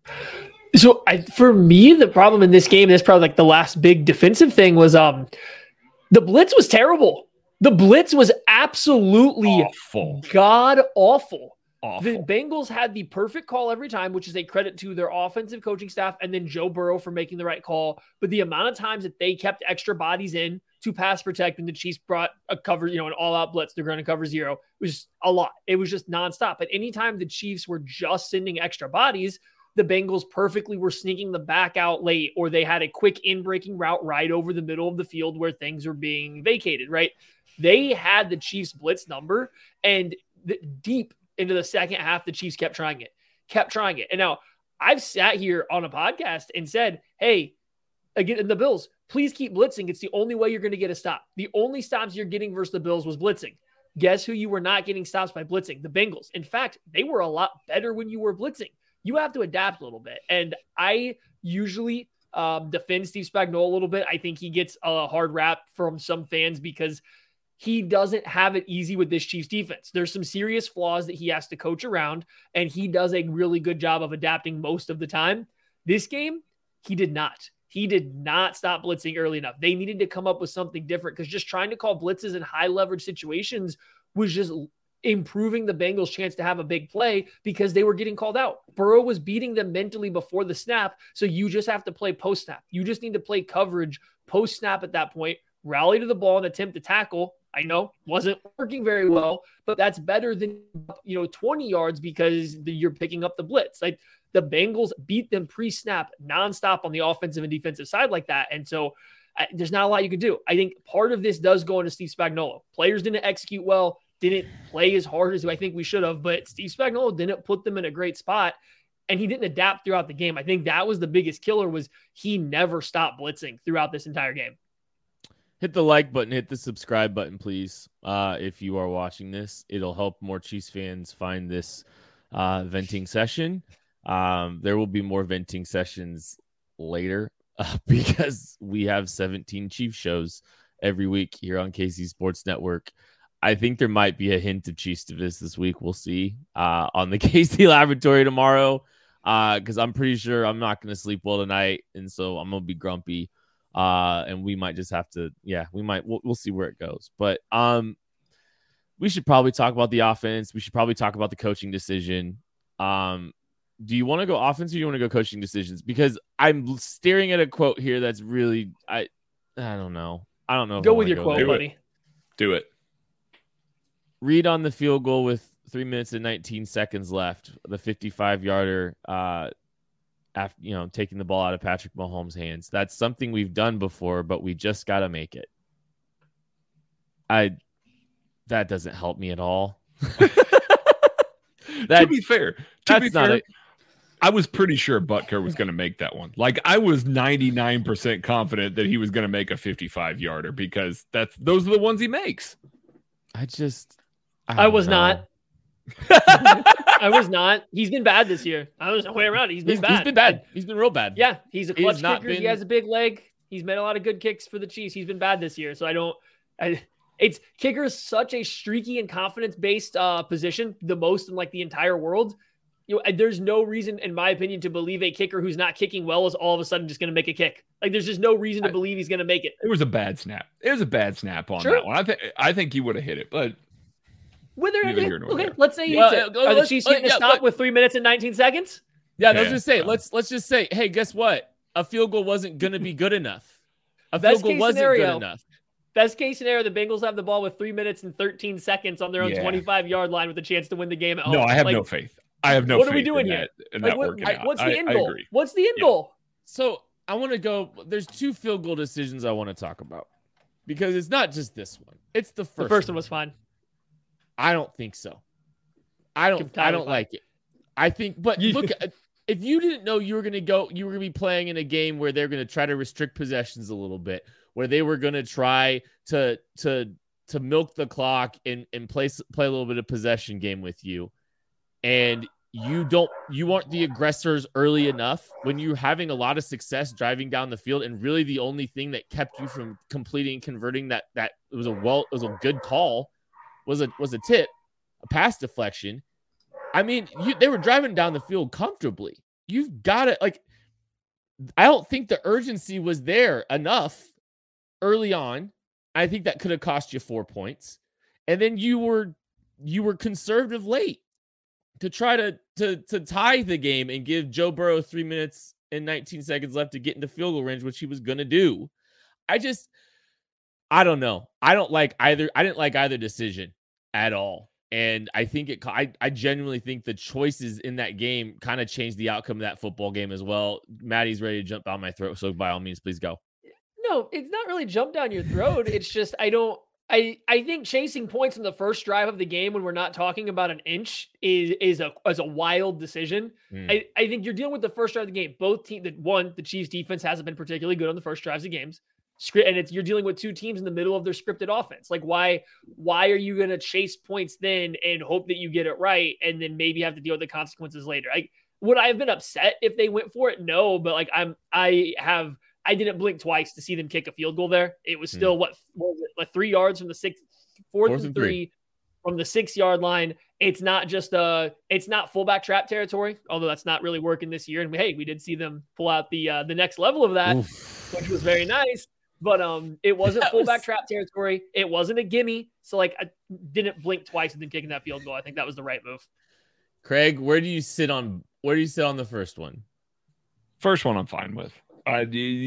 So for me, the problem in this game, that's probably like the last big defensive thing, was the blitz was terrible. The blitz was absolutely god awful. The Bengals had the perfect call every time, which is a credit to their offensive coaching staff and then Joe Burrow for making the right call. But the amount of times that they kept extra bodies in to pass protect and the Chiefs brought a cover, an all-out blitz, they're going to cover zero, was a lot. It was just nonstop. But anytime the Chiefs were just sending extra bodies, the Bengals perfectly were sneaking the back out late, or they had a quick in-breaking route right over the middle of the field where things were being vacated, right? They had the Chiefs blitz number, and deep into the second half, the Chiefs kept trying it. And now I've sat here on a podcast and said, hey, again, the Bills, please keep blitzing. It's the only way you're going to get a stop. The only stops you're getting versus the Bills was blitzing. Guess who you were not getting stops by blitzing? The Bengals. In fact, they were a lot better when you were blitzing. You have to adapt a little bit. And I usually defend Steve Spagnuolo a little bit. I think he gets a hard rap from some fans because he doesn't have it easy with this Chiefs defense. There's some serious flaws that he has to coach around, and he does a really good job of adapting most of the time. This game, he did not. He did not stop blitzing early enough. They needed to come up with something different, because just trying to call blitzes in high leverage situations was just improving the Bengals' chance to have a big play, because they were getting called out. Burrow was beating them mentally before the snap, so you just have to play post-snap. You just need to play coverage post-snap at that point, rally to the ball and attempt to tackle. I know wasn't working very well, but that's better than 20 yards because you're picking up the blitz. Like, the Bengals beat them pre-snap nonstop on the offensive and defensive side like that. And so there's not a lot you can do. I think part of this does go into Steve Spagnuolo. Players didn't execute well. didn't play as hard as I think we should have, but Steve Spagnuolo didn't put them in a great spot, and he didn't adapt throughout the game. I think that was the biggest killer, was he never stopped blitzing throughout this entire game. Hit the like button, hit the subscribe button, please. If you are watching this, it'll help more Chiefs fans find this venting session. There will be more venting sessions later because we have 17 Chiefs shows every week here on KC Sports Network. I think there might be a hint of Chiefs this week. We'll see on the KC Laboratory tomorrow, because I'm pretty sure I'm not going to sleep well tonight, and so I'm going to be grumpy. And we might just have to, we'll see where it goes. But we should probably talk about the offense. We should probably talk about the coaching decision. Do you want to go offense or do you want to go coaching decisions? Because I'm staring at a quote here that's really, I don't know. I don't know. Go with your quote, buddy. Do it. Reed on the field goal with 3 minutes and 19 seconds left, the 55-yarder, after taking the ball out of Patrick Mahomes' hands. That's something we've done before, but we just got to make it. That doesn't help me at all. To be fair, I was pretty sure Butker was going to make that one. Like, I was 99% confident that he was going to make a 55-yarder because those are the ones he makes. I was not. I was not. He's been bad this year. I was the way around. He's been bad. He's been bad. He's been real bad. Yeah, he's a clutch kicker. He has a big leg. He's made a lot of good kicks for the Chiefs. He's been bad this year. So it's kicker is such a streaky and confidence-based position, the most in like the entire world. There's no reason, in my opinion, to believe a kicker who's not kicking well is all of a sudden just going to make a kick. Like, there's just no reason to believe he's going to make it. It was a bad snap. On that one. I think he would have hit it, but let's say he hits it. Are the Chiefs getting a stop with 3 minutes and 19 seconds? Yeah, let's just say, let's just say, hey, guess what? A field goal wasn't going to be good enough. Good enough. Best case scenario, the Bengals have the ball with 3 minutes and 13 seconds on their own 25-yard line with a chance to win the game at home. No, I have no faith. What are we doing here? What's the end goal? Agree. What's the end goal? So I want to go. There's two field goal decisions I want to talk about because it's not just this one. It's the first. The first one was fine. I don't think so. I don't like it. I think, but look, if you didn't know you were going to be playing in a game where they're going to try to restrict possessions a little bit, where they were going to try to milk the clock and play a little bit of possession game with you, and you aren't the aggressors early enough when you're having a lot of success driving down the field, and really the only thing that kept you from converting that it was a good call was a tip, a pass deflection. I mean, they were driving down the field comfortably. You've got to, I don't think the urgency was there enough early on. I think that could have cost you 4 points. And then you were conservative late to try to tie the game and give Joe Burrow 3 minutes and 19 seconds left to get into field goal range, which he was going to do. I don't know. I didn't like either decision at all. And I think I genuinely think the choices in that game kind of changed the outcome of that football game as well. Maddie's ready to jump down my throat. So by all means, please go. No, it's not really jump down your throat. It's just, I think chasing points in the first drive of the game when we're not talking about an inch is a wild decision. I think you're dealing with the first drive of the game. Both teams, the Chiefs defense hasn't been particularly good on the first drives of games. And you're dealing with two teams in the middle of their scripted offense. Like, why are you going to chase points then and hope that you get it right and then maybe have to deal with the consequences later? Would I have been upset if they went for it? No, but I didn't blink twice to see them kick a field goal there. It was still what was it, like 3 yards from the fourth and three from the 6-yard line. It's not just it's not fullback trap territory, although that's not really working this year. And we did see them pull out the next level of that, which was very nice. But it wasn't fullback trap territory. It wasn't a gimme. So I didn't blink twice and then kicking that field goal. I think that was the right move. Craig, where do you sit on the first one? First one I'm fine with. I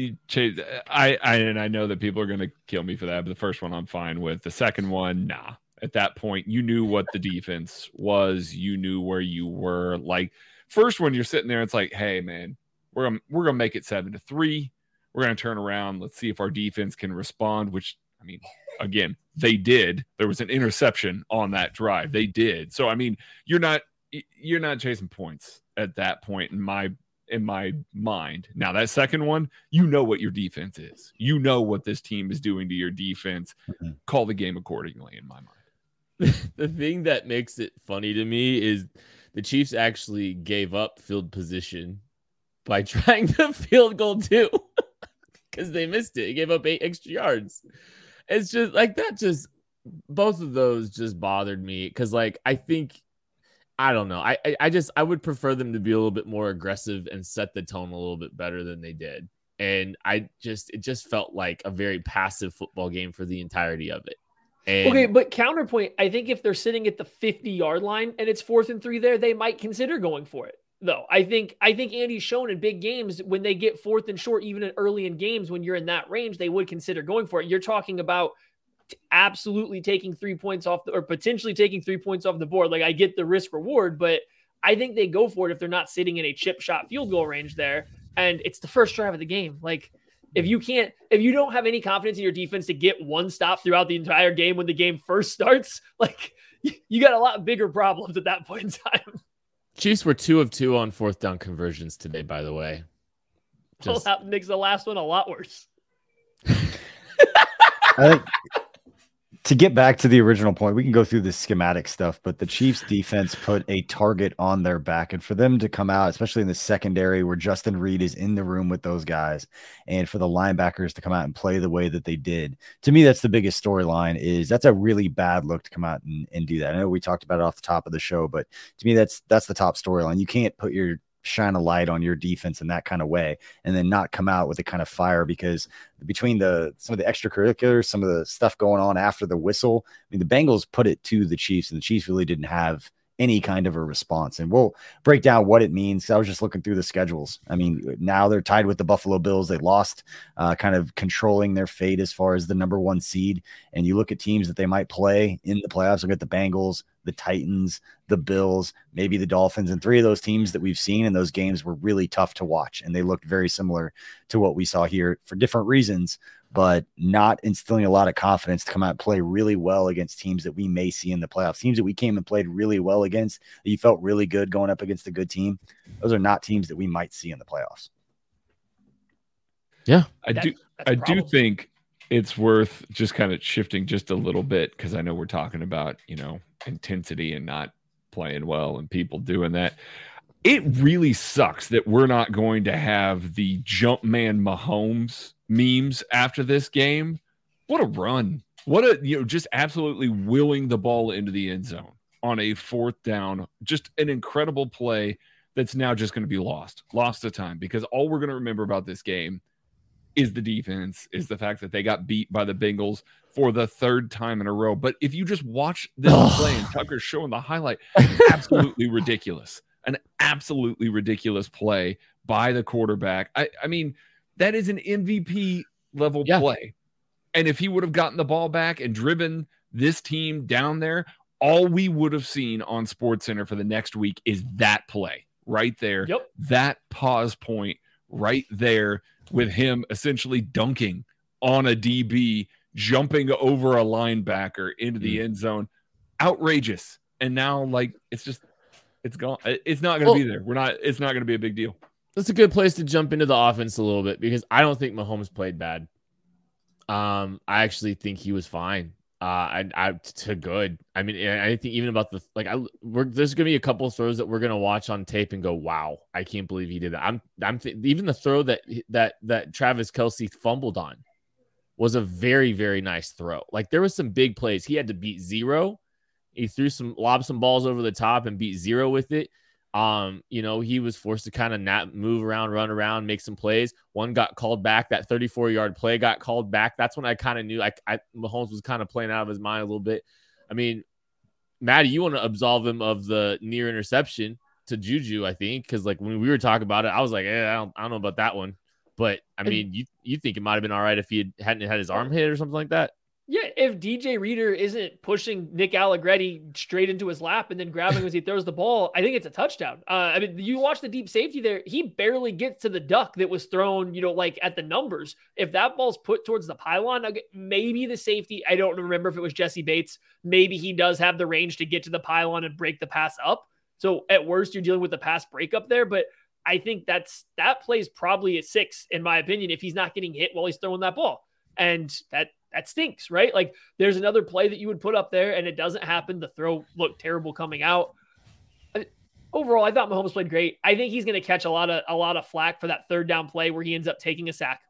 know that people are going to kill me for that, but the first one I'm fine with. The second one, nah. At that point, you knew what the defense was. You knew where you were. First one, you're sitting there, it's like, hey, man, we're gonna make it 7-3. We're going to turn around. Let's see if our defense can respond, which I mean, again, they did. There was an interception on that drive. They did. So, I mean, you're not chasing points at that point in my mind. Now, that second one, you know what your defense is. You know what this team is doing to your defense. Mm-hmm. Call the game accordingly, in my mind. The thing that makes it funny to me is the Chiefs actually gave up field position by trying the field goal too, because they missed it. It gave up 8 extra yards. It's just like that. Just both of those just bothered me because, like, I don't know. I would prefer them to be a little bit more aggressive and set the tone a little bit better than they did. And it just felt like a very passive football game for the entirety of it. And okay, but counterpoint, I think if they're sitting at the 50-yard line and it's 4th and 3 there, they might consider going for it. Though I think Andy's shown in big games when they get 4th and short, even early in games when you're in that range, they would consider going for it. You're talking about absolutely taking 3 points off or potentially taking 3 points off the board. Like, I get the risk reward, but I think they go for it if they're not sitting in a chip shot field goal range there. And it's the first drive of the game. Like, if you don't have any confidence in your defense to get one stop throughout the entire game when the game first starts, like, you got a lot bigger problems at that point in time. Chiefs were 2 of 2 on 4th down conversions today, by the way. Well, that makes the last one a lot worse. I think to get back to the original point, we can go through the schematic stuff, but the Chiefs defense put a target on their back, and for them to come out, especially in the secondary where Justin Reed is in the room with those guys, and for the linebackers to come out and play the way that they did, to me, that's the biggest storyline. Is that's a really bad look to come out and do that. I know we talked about it off the top of the show, but to me, that's the top storyline. You can't shine a light on your defense in that kind of way and then not come out with the kind of fire, because between some of the extracurriculars, some of the stuff going on after the whistle, I mean, the Bengals put it to the Chiefs, and the Chiefs really didn't have any kind of a response. And we'll break down what it means. I was just looking through the schedules. I mean, now they're tied with the Buffalo Bills. They lost, kind of controlling their fate as far as the number 1 seed. And you look at teams that they might play in the playoffs. Look at the Bengals, the Titans, the Bills, maybe the Dolphins, and 3 of those teams that we've seen in those games were really tough to watch. And they looked very similar to what we saw here for different reasons, but not instilling a lot of confidence to come out and play really well against teams that we may see in the playoffs. Teams that we came and played really well against, that you felt really good going up against a good team. Those are not teams that we might see in the playoffs. Yeah. I do think it's worth just kind of shifting just a little bit, because I know we're talking about, intensity and not playing well and people doing that. It really sucks that we're not going to have the Jumpman Mahomes memes after this game. What a run. What a, just absolutely willing the ball into the end zone on a 4th down. Just an incredible play that's now just going to be lost to time, because all we're going to remember about this game is the defense, is the fact that they got beat by the Bengals for the 3rd time in a row. But if you just watch this play, and Tucker's showing the highlight, absolutely ridiculous. An absolutely ridiculous play by the quarterback. I mean, that is an MVP level play. And if he would have gotten the ball back and driven this team down there, all we would have seen on SportsCenter for the next week is that play right there. Yep. That pause point right there, with him essentially dunking on a DB, jumping over a linebacker into the end zone. Outrageous. And now, like, it's gone. It's not going to be there. It's not going to be a big deal. That's a good place to jump into the offense a little bit, because I don't think Mahomes played bad. I actually think he was fine. To good. I mean, I think even about there's gonna be a couple of throws that we're gonna watch on tape and go, "Wow, I can't believe he did that." Even the throw that Travis Kelce fumbled on was a very, very nice throw. Like, there was some big plays. He had to beat zero. He lobbed some balls over the top and beat zero with it. He was forced to kind of move around, run around, make some plays. One got called back. That 34-yard play got called back. That's when I kind of knew Mahomes was kind of playing out of his mind a little bit. I mean, Maddie, you want to absolve him of the near interception to Juju, I think, because like when we were talking about it, I was like, I don't know about that one. But I mean, you think it might have been all right if he hadn't had his arm hit or something like that? Yeah, if DJ Reader isn't pushing Nick Allegretti straight into his lap and then grabbing as he throws the ball, I think it's a touchdown. I mean, you watch the deep safety there, he barely gets to the duck that was thrown, like at the numbers. If that ball's put towards the pylon, maybe the safety, I don't remember if it was Jesse Bates, maybe he does have the range to get to the pylon and break the pass up. So at worst, you're dealing with the pass breakup there, but I think that plays probably a 6, in my opinion, if he's not getting hit while he's throwing that ball. And that stinks, right? Like there's another play that you would put up there and it doesn't happen. The throw looked terrible coming out. Overall, I thought Mahomes played great. I think he's going to catch a lot of flack for that third down play where he ends up taking a sack.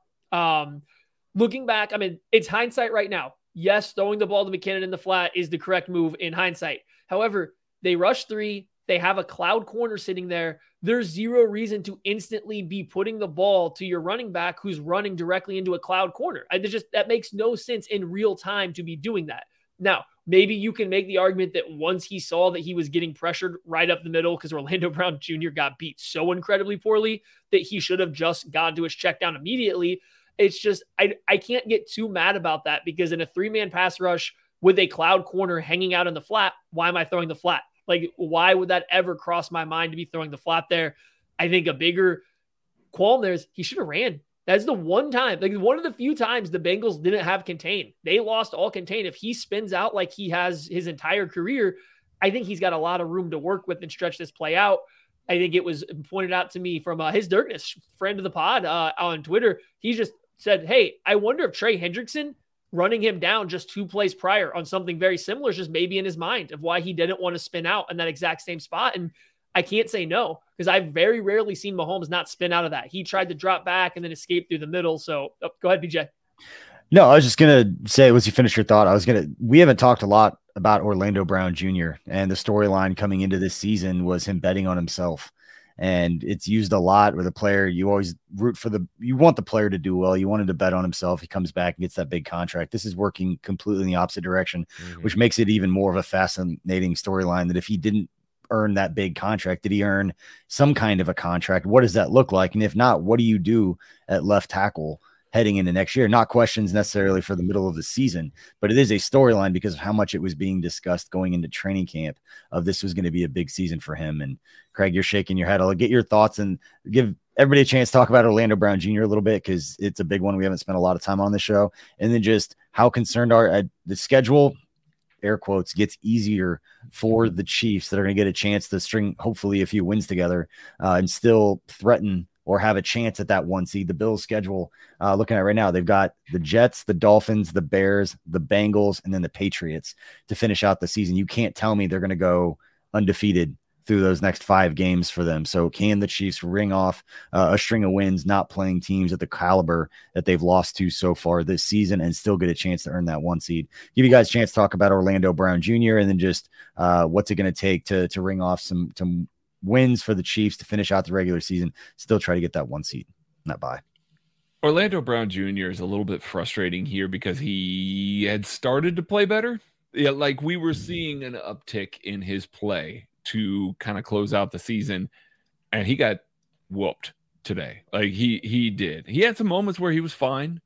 Looking back, I mean, it's hindsight right now. Yes, throwing the ball to McKinnon in the flat is the correct move in hindsight. However, they rush 3. They have a cloud corner sitting there. There's zero reason to instantly be putting the ball to your running back who's running directly into a cloud corner. That makes no sense in real time to be doing that. Now, maybe you can make the argument that once he saw that he was getting pressured right up the middle because Orlando Brown Jr. got beat so incredibly poorly that he should have just gone to his check down immediately. It's just, I can't get too mad about that because in a 3-man pass rush with a cloud corner hanging out in the flat, why am I throwing the flat? Like, why would that ever cross my mind to be throwing the flat there? I think a bigger qualm there is he should have ran. That's the one time, like one of the few times the Bengals didn't have contain. They lost all contain. If he spins out like he has his entire career, I think he's got a lot of room to work with and stretch this play out. I think it was pointed out to me from his Dirkness, friend of the pod on Twitter. He just said, hey, I wonder if Trey Hendrickson running him down just 2 plays prior on something very similar is just maybe in his mind of why he didn't want to spin out in that exact same spot. And I can't say no, because I've very rarely seen Mahomes not spin out of that. He tried to drop back and then escape through the middle. So go ahead, BJ. No, I was just going to say, once you finish your thought, we haven't talked a lot about Orlando Brown Jr. and the storyline coming into this season was him betting on himself. And it's used a lot with a player. You always you want the player to do well. You want him to bet on himself. He comes back and gets that big contract. This is working completely in the opposite direction, which makes it even more of a fascinating storyline that if he didn't earn that big contract, did he earn some kind of a contract? What does that look like? And if not, what do you do at left tackle heading into next year? Not questions necessarily for the middle of the season, but it is a storyline because of how much it was being discussed going into training camp of this was going to be a big season for him. And Craig, you're shaking your head. I'll get your thoughts and give everybody a chance to talk about Orlando Brown Jr. a little bit because it's a big one. We haven't spent a lot of time on the show. And then just how concerned are the schedule, air quotes, gets easier for the Chiefs that are going to get a chance to string hopefully a few wins together and still threaten or have a chance at that 1 seed. The Bills schedule, looking at right now, they've got the Jets, the Dolphins, the Bears, the Bengals, and then the Patriots to finish out the season. You can't tell me they're going to go undefeated through those next 5 games for them. So can the Chiefs ring off a string of wins, not playing teams at the caliber that they've lost to so far this season and still get a chance to earn that 1 seed? Give you guys a chance to talk about Orlando Brown Jr. and then just what's it going to take to ring off some wins for the Chiefs to finish out the regular season, still try to get that 1 seed, not bye. Orlando Brown Jr. is a little bit frustrating here because he had started to play better. Yeah, like we were seeing an uptick in his play to kind of close out the season, and he got whooped today. Like he did. He had some moments where he was fine.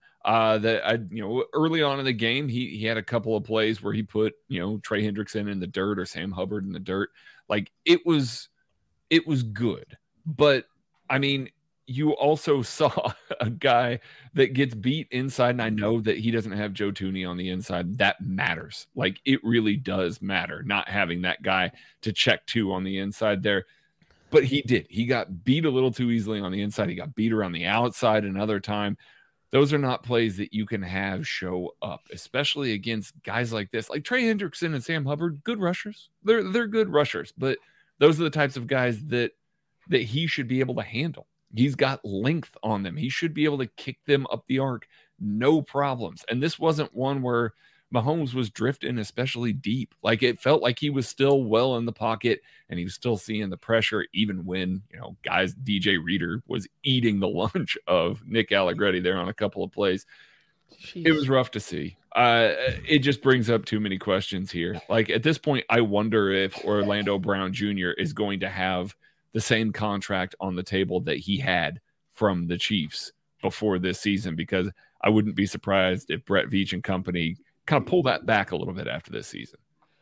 Early on in the game, he had a couple of plays where he put, Trey Hendrickson in the dirt or Sam Hubbard in the dirt. Like it was good, but I mean, you also saw a guy that gets beat inside, and I know that he doesn't have Joe Thuney on the inside. That matters. Like it really does matter not having that guy to check to on the inside there. But he did. He got beat a little too easily on the inside. He got beat around the outside another time. Those are not plays that you can have show up, especially against guys like this, like Trey Hendrickson and Sam Hubbard. Good rushers. They're good rushers, but those are the types of guys that he should be able to handle. He's got length on them. He should be able to kick them up the arc, no problems. And this wasn't one where Mahomes was drifting especially deep. Like it felt like he was still well in the pocket and he was still seeing the pressure, even when, guys, DJ Reader was eating the lunch of Nick Allegretti there on a couple of plays. Jeez. It was rough to see. It just brings up too many questions here. Like at this point, I wonder if Orlando Brown Jr. is going to have the same contract on the table that he had from the Chiefs before this season, because I wouldn't be surprised if Brett Veach and company kind of pull that back a little bit after this season?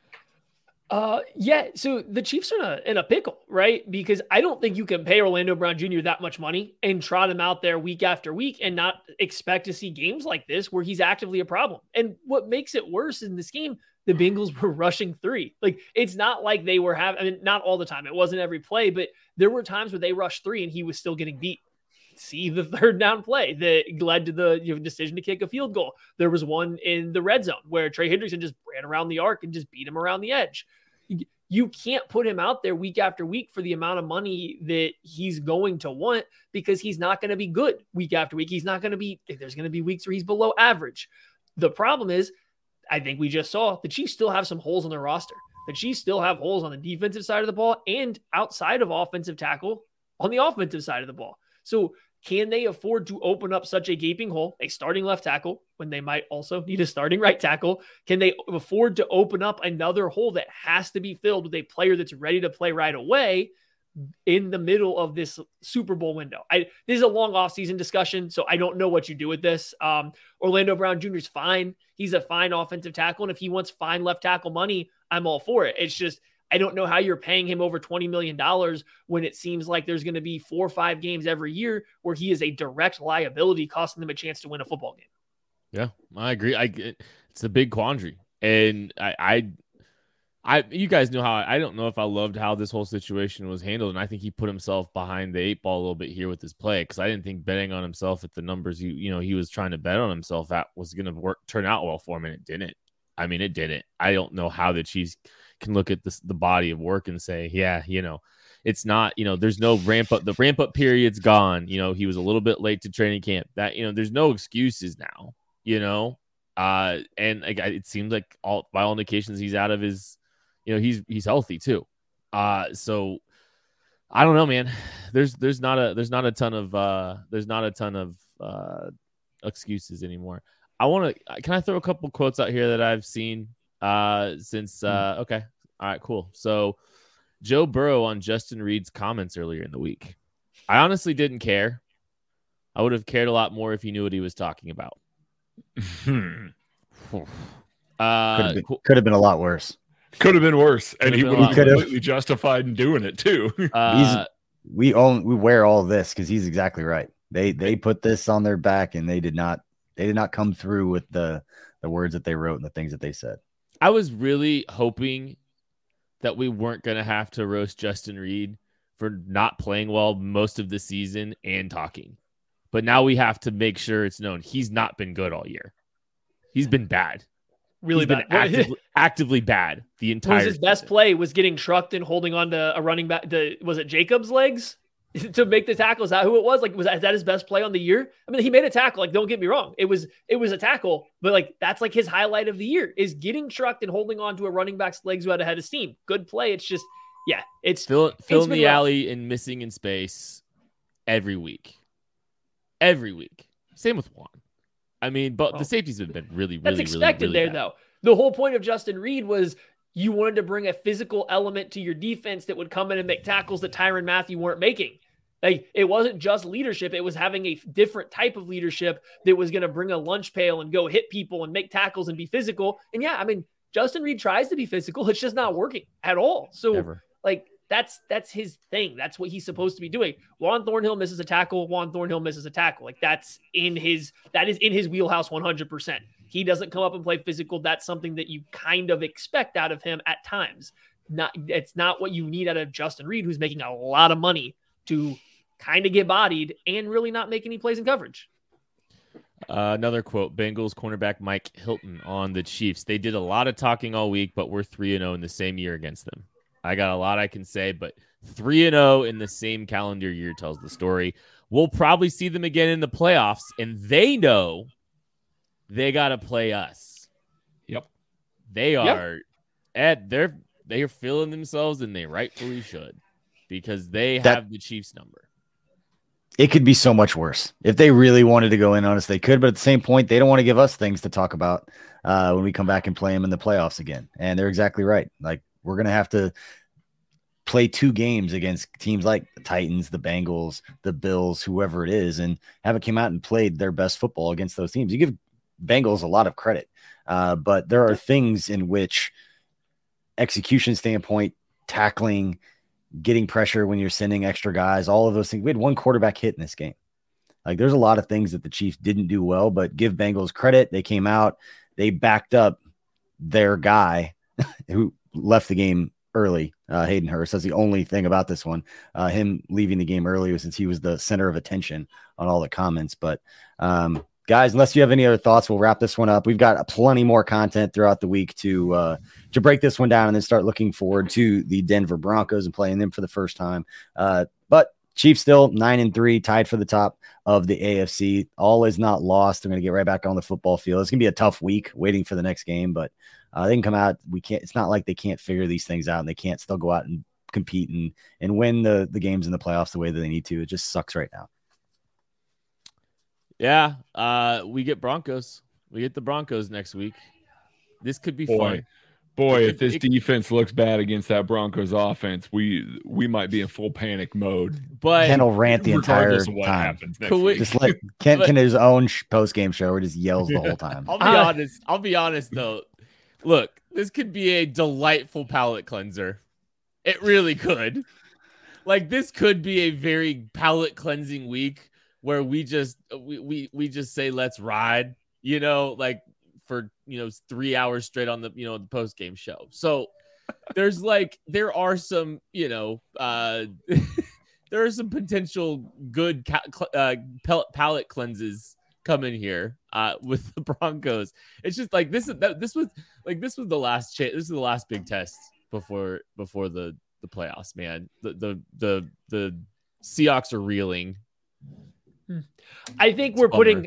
Yeah. So the Chiefs are in a pickle, right? Because I don't think you can pay Orlando Brown Jr. that much money and trot him out there week after week and not expect to see games like this where he's actively a problem. And what makes it worse in this game, the Bengals were rushing 3. Like, it's not like they were having, I mean, not all the time. It wasn't every play, but there were times where they rushed 3 and he was still getting beat. See the third down play that led to the decision to kick a field goal. There was one in the red zone where Trey Hendrickson just ran around the arc and just beat him around the edge. You can't put him out there week after week for the amount of money that he's going to want, because he's not going to be good week after week. He's not going to be, there's going to be weeks where he's below average. The problem is, I think we just saw the Chiefs still have some holes on their roster. The Chiefs still have holes on the defensive side of the ball and outside of offensive tackle on the offensive side of the ball. So can they afford to open up such a gaping hole, a starting left tackle, when they might also need a starting right tackle? Can they afford to open up another hole that has to be filled with a player that's ready to play right away in the middle of this Super Bowl window? This is a long offseason discussion, so I don't know what you do with this. Orlando Brown Jr. is fine. He's a fine offensive tackle, and if he wants fine left tackle money, I'm all for it. It's just, I don't know how you're paying him over $20 million when it seems like there's going to be 4 or 5 games every year where he is a direct liability, costing them a chance to win a football game. Yeah, I agree. It's a big quandary. And you guys know how I don't know if I loved how this whole situation was handled. And I think he put himself behind the 8 ball a little bit here with this play, because I didn't think betting on himself at the numbers he was trying to bet on himself at was going to turn out well for him. And it didn't. I mean, it didn't. I don't know how the Chiefs can look at the body of work and say, yeah, it's not, there's no ramp up. The ramp up period's gone. He was a little bit late to training camp. That, there's no excuses now, and it seems like by all indications he's out of his, he's healthy too. So I don't know, man. There's not a ton of excuses anymore. Can I throw a couple quotes out here that I've seen since okay. All right, cool. So Joe Burrow on Justin Reed's comments earlier in the week. I honestly didn't care. I would have cared a lot more if he knew what he was talking about. Could have been a lot worse. Could have been worse, and he would have been completely justified in doing it too. We wear all of this because he's exactly right. They put this on their back, and they did not come through with the words that they wrote and the things that they said. I was really hoping that we weren't going to have to roast Justin Reed for not playing well most of the season and talking. But now we have to make sure it's known he's not been good all year. He's been bad. Really bad. Actively bad the entire his best play was getting trucked and holding on to a running back. Was it Jacobs' legs to make the tackle? Is that who it was? Like, is that his best play on the year? I mean, he made a tackle. Like, don't get me wrong. It was a tackle, but like, that's like his highlight of the year is getting trucked and holding on to a running back's legs who had a head of steam. Good play. It's just, yeah, it's fill in the alley and missing in space every week. Same with Juan. I mean, but the safeties have been really, that's expected really there, bad. though. The whole point of Justin Reed was you wanted to bring a physical element to your defense that would come in and make tackles that Tyrann Mathieu weren't making. Like, it wasn't just leadership. It was having a different type of leadership that was going to bring a lunch pail and go hit people and make tackles and be physical. And yeah, I mean, Justin Reed tries to be physical. It's just not working at all. So like, that's his thing. That's what he's supposed to be doing. Juan Thornhill misses a tackle. Like, that is in his wheelhouse 100%. He doesn't come up and play physical. That's something that you kind of expect out of him at times. It's not what you need out of Justin Reed, who's making a lot of money to kind of get bodied and really not make any plays in coverage. Another quote, Bengals cornerback Mike Hilton on the Chiefs. They did a lot of talking all week, but we're 3-0 in the same year against them. I got a lot I can say, but 3-0 in the same calendar year tells the story. We'll probably see them again in the playoffs, and they know they got to play us. Yep. They are they are feeling themselves, and they rightfully should, because they have the Chiefs number. It could be so much worse. If they really wanted to go in on us, they could, but at the same point, they don't want to give us things to talk about when we come back and play them in the playoffs again. And they're exactly right. Like, we're going to have to play 2 games against teams like the Titans, the Bengals, the Bills, whoever it is, and haven't come out and played their best football against those teams. You give Bengals a lot of credit. But there are things in which execution standpoint, tackling, getting pressure when you're sending extra guys, all of those things. We had one quarterback hit in this game. Like there's a lot of things that the Chiefs didn't do well, but give Bengals credit. They came out, they backed up their guy who left the game early. Hayden Hurst. That's the only thing about this one. Him leaving the game early since he was the center of attention on all the comments. But guys, unless you have any other thoughts, we'll wrap this one up. We've got plenty more content throughout the week to break this one down and then start looking forward to the Denver Broncos and playing them for the first time. But Chiefs still 9-3, tied for the top of the AFC. All is not lost. They're going to get right back on the football field. It's going to be a tough week waiting for the next game, but they can come out. It's not like they can't figure these things out and they can't still go out and compete and win the games in the playoffs the way that they need to. It just sucks right now. Yeah. We get Broncos. We get the Broncos next week. This could be fun. Boy, if this defense looks bad against that Broncos offense, we might be in full panic mode. But Ken will rant the entire time. Just let Ken his own post game show where he just yells the whole time. I'll be honest though. Look, this could be a delightful palate cleanser. It really could. Like this could be a very palate cleansing week where we just say let's ride. Like. For 3 hours straight on the the post game show. So there are some there are some potential good palate cleanses coming here with the Broncos. It's just like this was the last chance. This is the last big test before the playoffs, man. The Seahawks are reeling. I think we're putting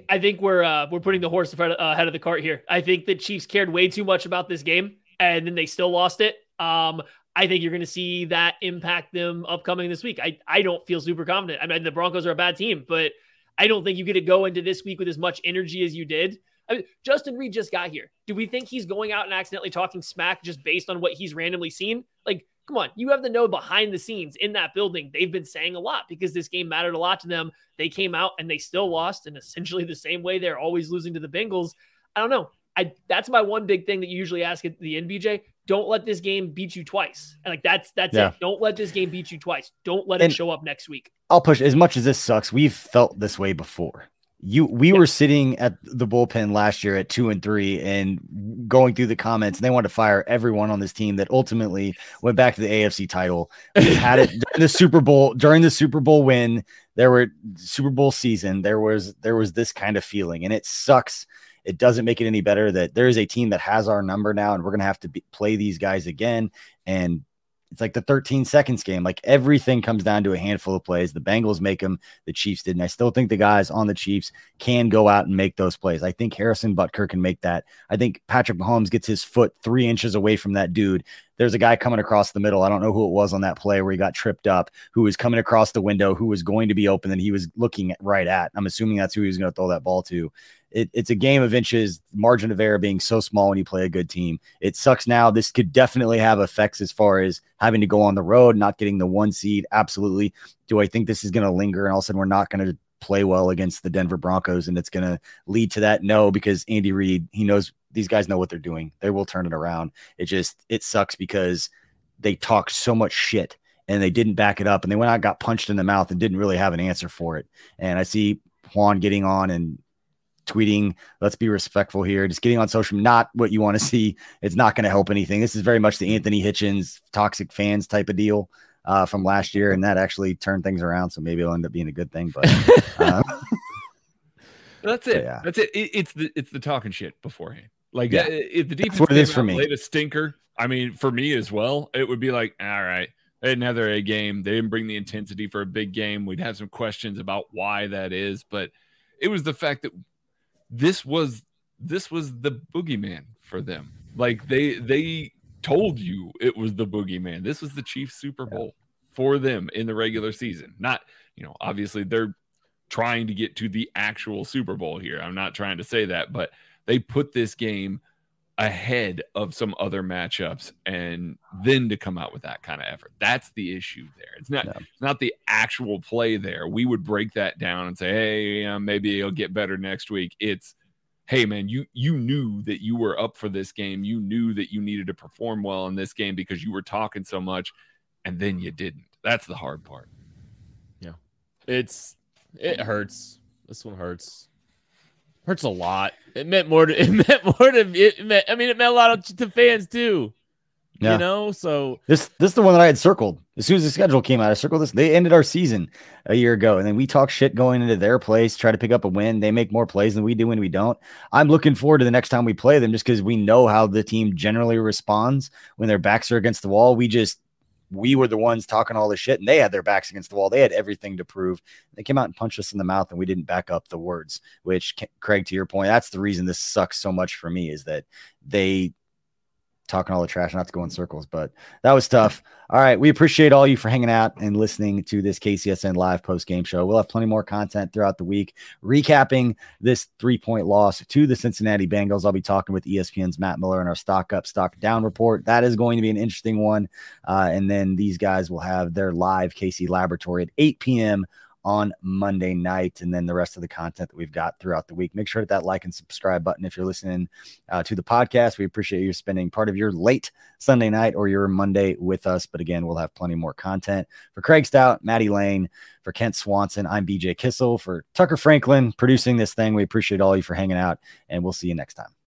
the horse ahead of the cart here. I think the Chiefs cared way too much about this game and then they still lost it. I think you're going to see that impact them upcoming this week. I don't feel super confident. I mean, the Broncos are a bad team, but I don't think you get to go into this week with as much energy as you did. I mean, Justin Reid just got here. Do we think he's going out and accidentally talking smack just based on what he's randomly seen? Like, come on, you have to know behind the scenes in that building. They've been saying a lot because this game mattered a lot to them. They came out and they still lost in essentially the same way they're always losing to the Bengals. I don't know. That's my one big thing that you usually ask at the NBJ. Don't let this game beat you twice. And that's it. Don't let this game beat you twice. Don't let it show up next week. I'll push as much as this sucks. We've felt this way before. We were sitting at the bullpen last year at 2-3 and going through the comments, and they wanted to fire everyone on this team that ultimately went back to the AFC title. We had it during the Super Bowl win. There were Super Bowl season. There was this kind of feeling, and it sucks. It doesn't make it any better that there is a team that has our number now, and we're going to have to play these guys again. And it's like the 13 seconds game. Like everything comes down to a handful of plays. The Bengals make them. The Chiefs didn't. I still think the guys on the Chiefs can go out and make those plays. I think Harrison Butker can make that. I think Patrick Mahomes gets his foot 3 inches away from that dude. There's a guy coming across the middle. I don't know who it was on that play where he got tripped up, who was coming across the window, who was going to be open, and he was looking right at. I'm assuming that's who he was going to throw that ball to. It's a game of inches, margin of error being so small when you play a good team. It sucks now. This could definitely have effects as far as having to go on the road, not getting the 1 seed. Absolutely. Do I think this is going to linger and all of a sudden we're not going to play well against the Denver Broncos and it's going to lead to that? No, because Andy Reid, he knows these guys know what they're doing. They will turn it around. It sucks because they talked so much shit and they didn't back it up and they went out and got punched in the mouth and didn't really have an answer for it. And I see Juan getting on and tweeting, let's be respectful here, just getting on social, not what you want to see. It's not going to help anything. This is very much the Anthony Hitchens toxic fans type of deal from last year, and that actually turned things around, so maybe it'll end up being a good thing. But that's it. Yeah. That's it. It's the talking shit beforehand. Like if the defense what it is for me. Played a stinker, I mean, for me as well, it would be like, all right, they didn't have their A game. They didn't bring the intensity for a big game. We'd have some questions about why that is, but it was the fact that this was the boogeyman for them. Like they told you it was the boogeyman. This was the Chiefs Super Bowl for them in the regular season. Not, obviously they're trying to get to the actual Super Bowl here. I'm not trying to say that, but they put this game ahead of some other matchups and then to come out with that kind of effort. That's the issue there. It's not the actual play there. We would break that down and say, hey, maybe it'll get better next week. It's hey man, you knew that you were up for this game. You knew that you needed to perform well in this game because you were talking so much, and then you didn't. That's the hard part. Yeah. It hurts. This one hurts. Hurts a lot. It meant more to it meant a lot to fans too. Yeah. You know, so this is the one that I had circled as soon as the schedule came out. I circled this. They ended our season a year ago, and then we talk shit going into their place, try to pick up a win. They make more plays than we do when we don't. I'm looking forward to the next time we play them, just because we know how the team generally responds when their backs are against the wall. We were the ones talking all this shit, and they had their backs against the wall. They had everything to prove. They came out and punched us in the mouth, and we didn't back up the words. Which, Craig, to your point, that's the reason this sucks so much for me, is that they talking all the trash, not to go in circles, but that was tough. All right. We appreciate all you for hanging out and listening to this KCSN live post-game show. We'll have plenty more content throughout the week, recapping this 3-point loss to the Cincinnati Bengals. I'll be talking with ESPN's Matt Miller in our stock up, stock down report. That is going to be an interesting one. And then these guys will have their live KC Laboratory at 8 p.m. on Monday night, and then the rest of the content that we've got throughout the week. Make sure to hit that like and subscribe button if you're listening to the podcast. We appreciate you spending part of your late Sunday night or your Monday with us. But again, we'll have plenty more content. For Craig Stout, Maddie Lane, for Kent Swanson, I'm BJ Kissel. For Tucker Franklin producing this thing, we appreciate all you for hanging out, and we'll see you next time.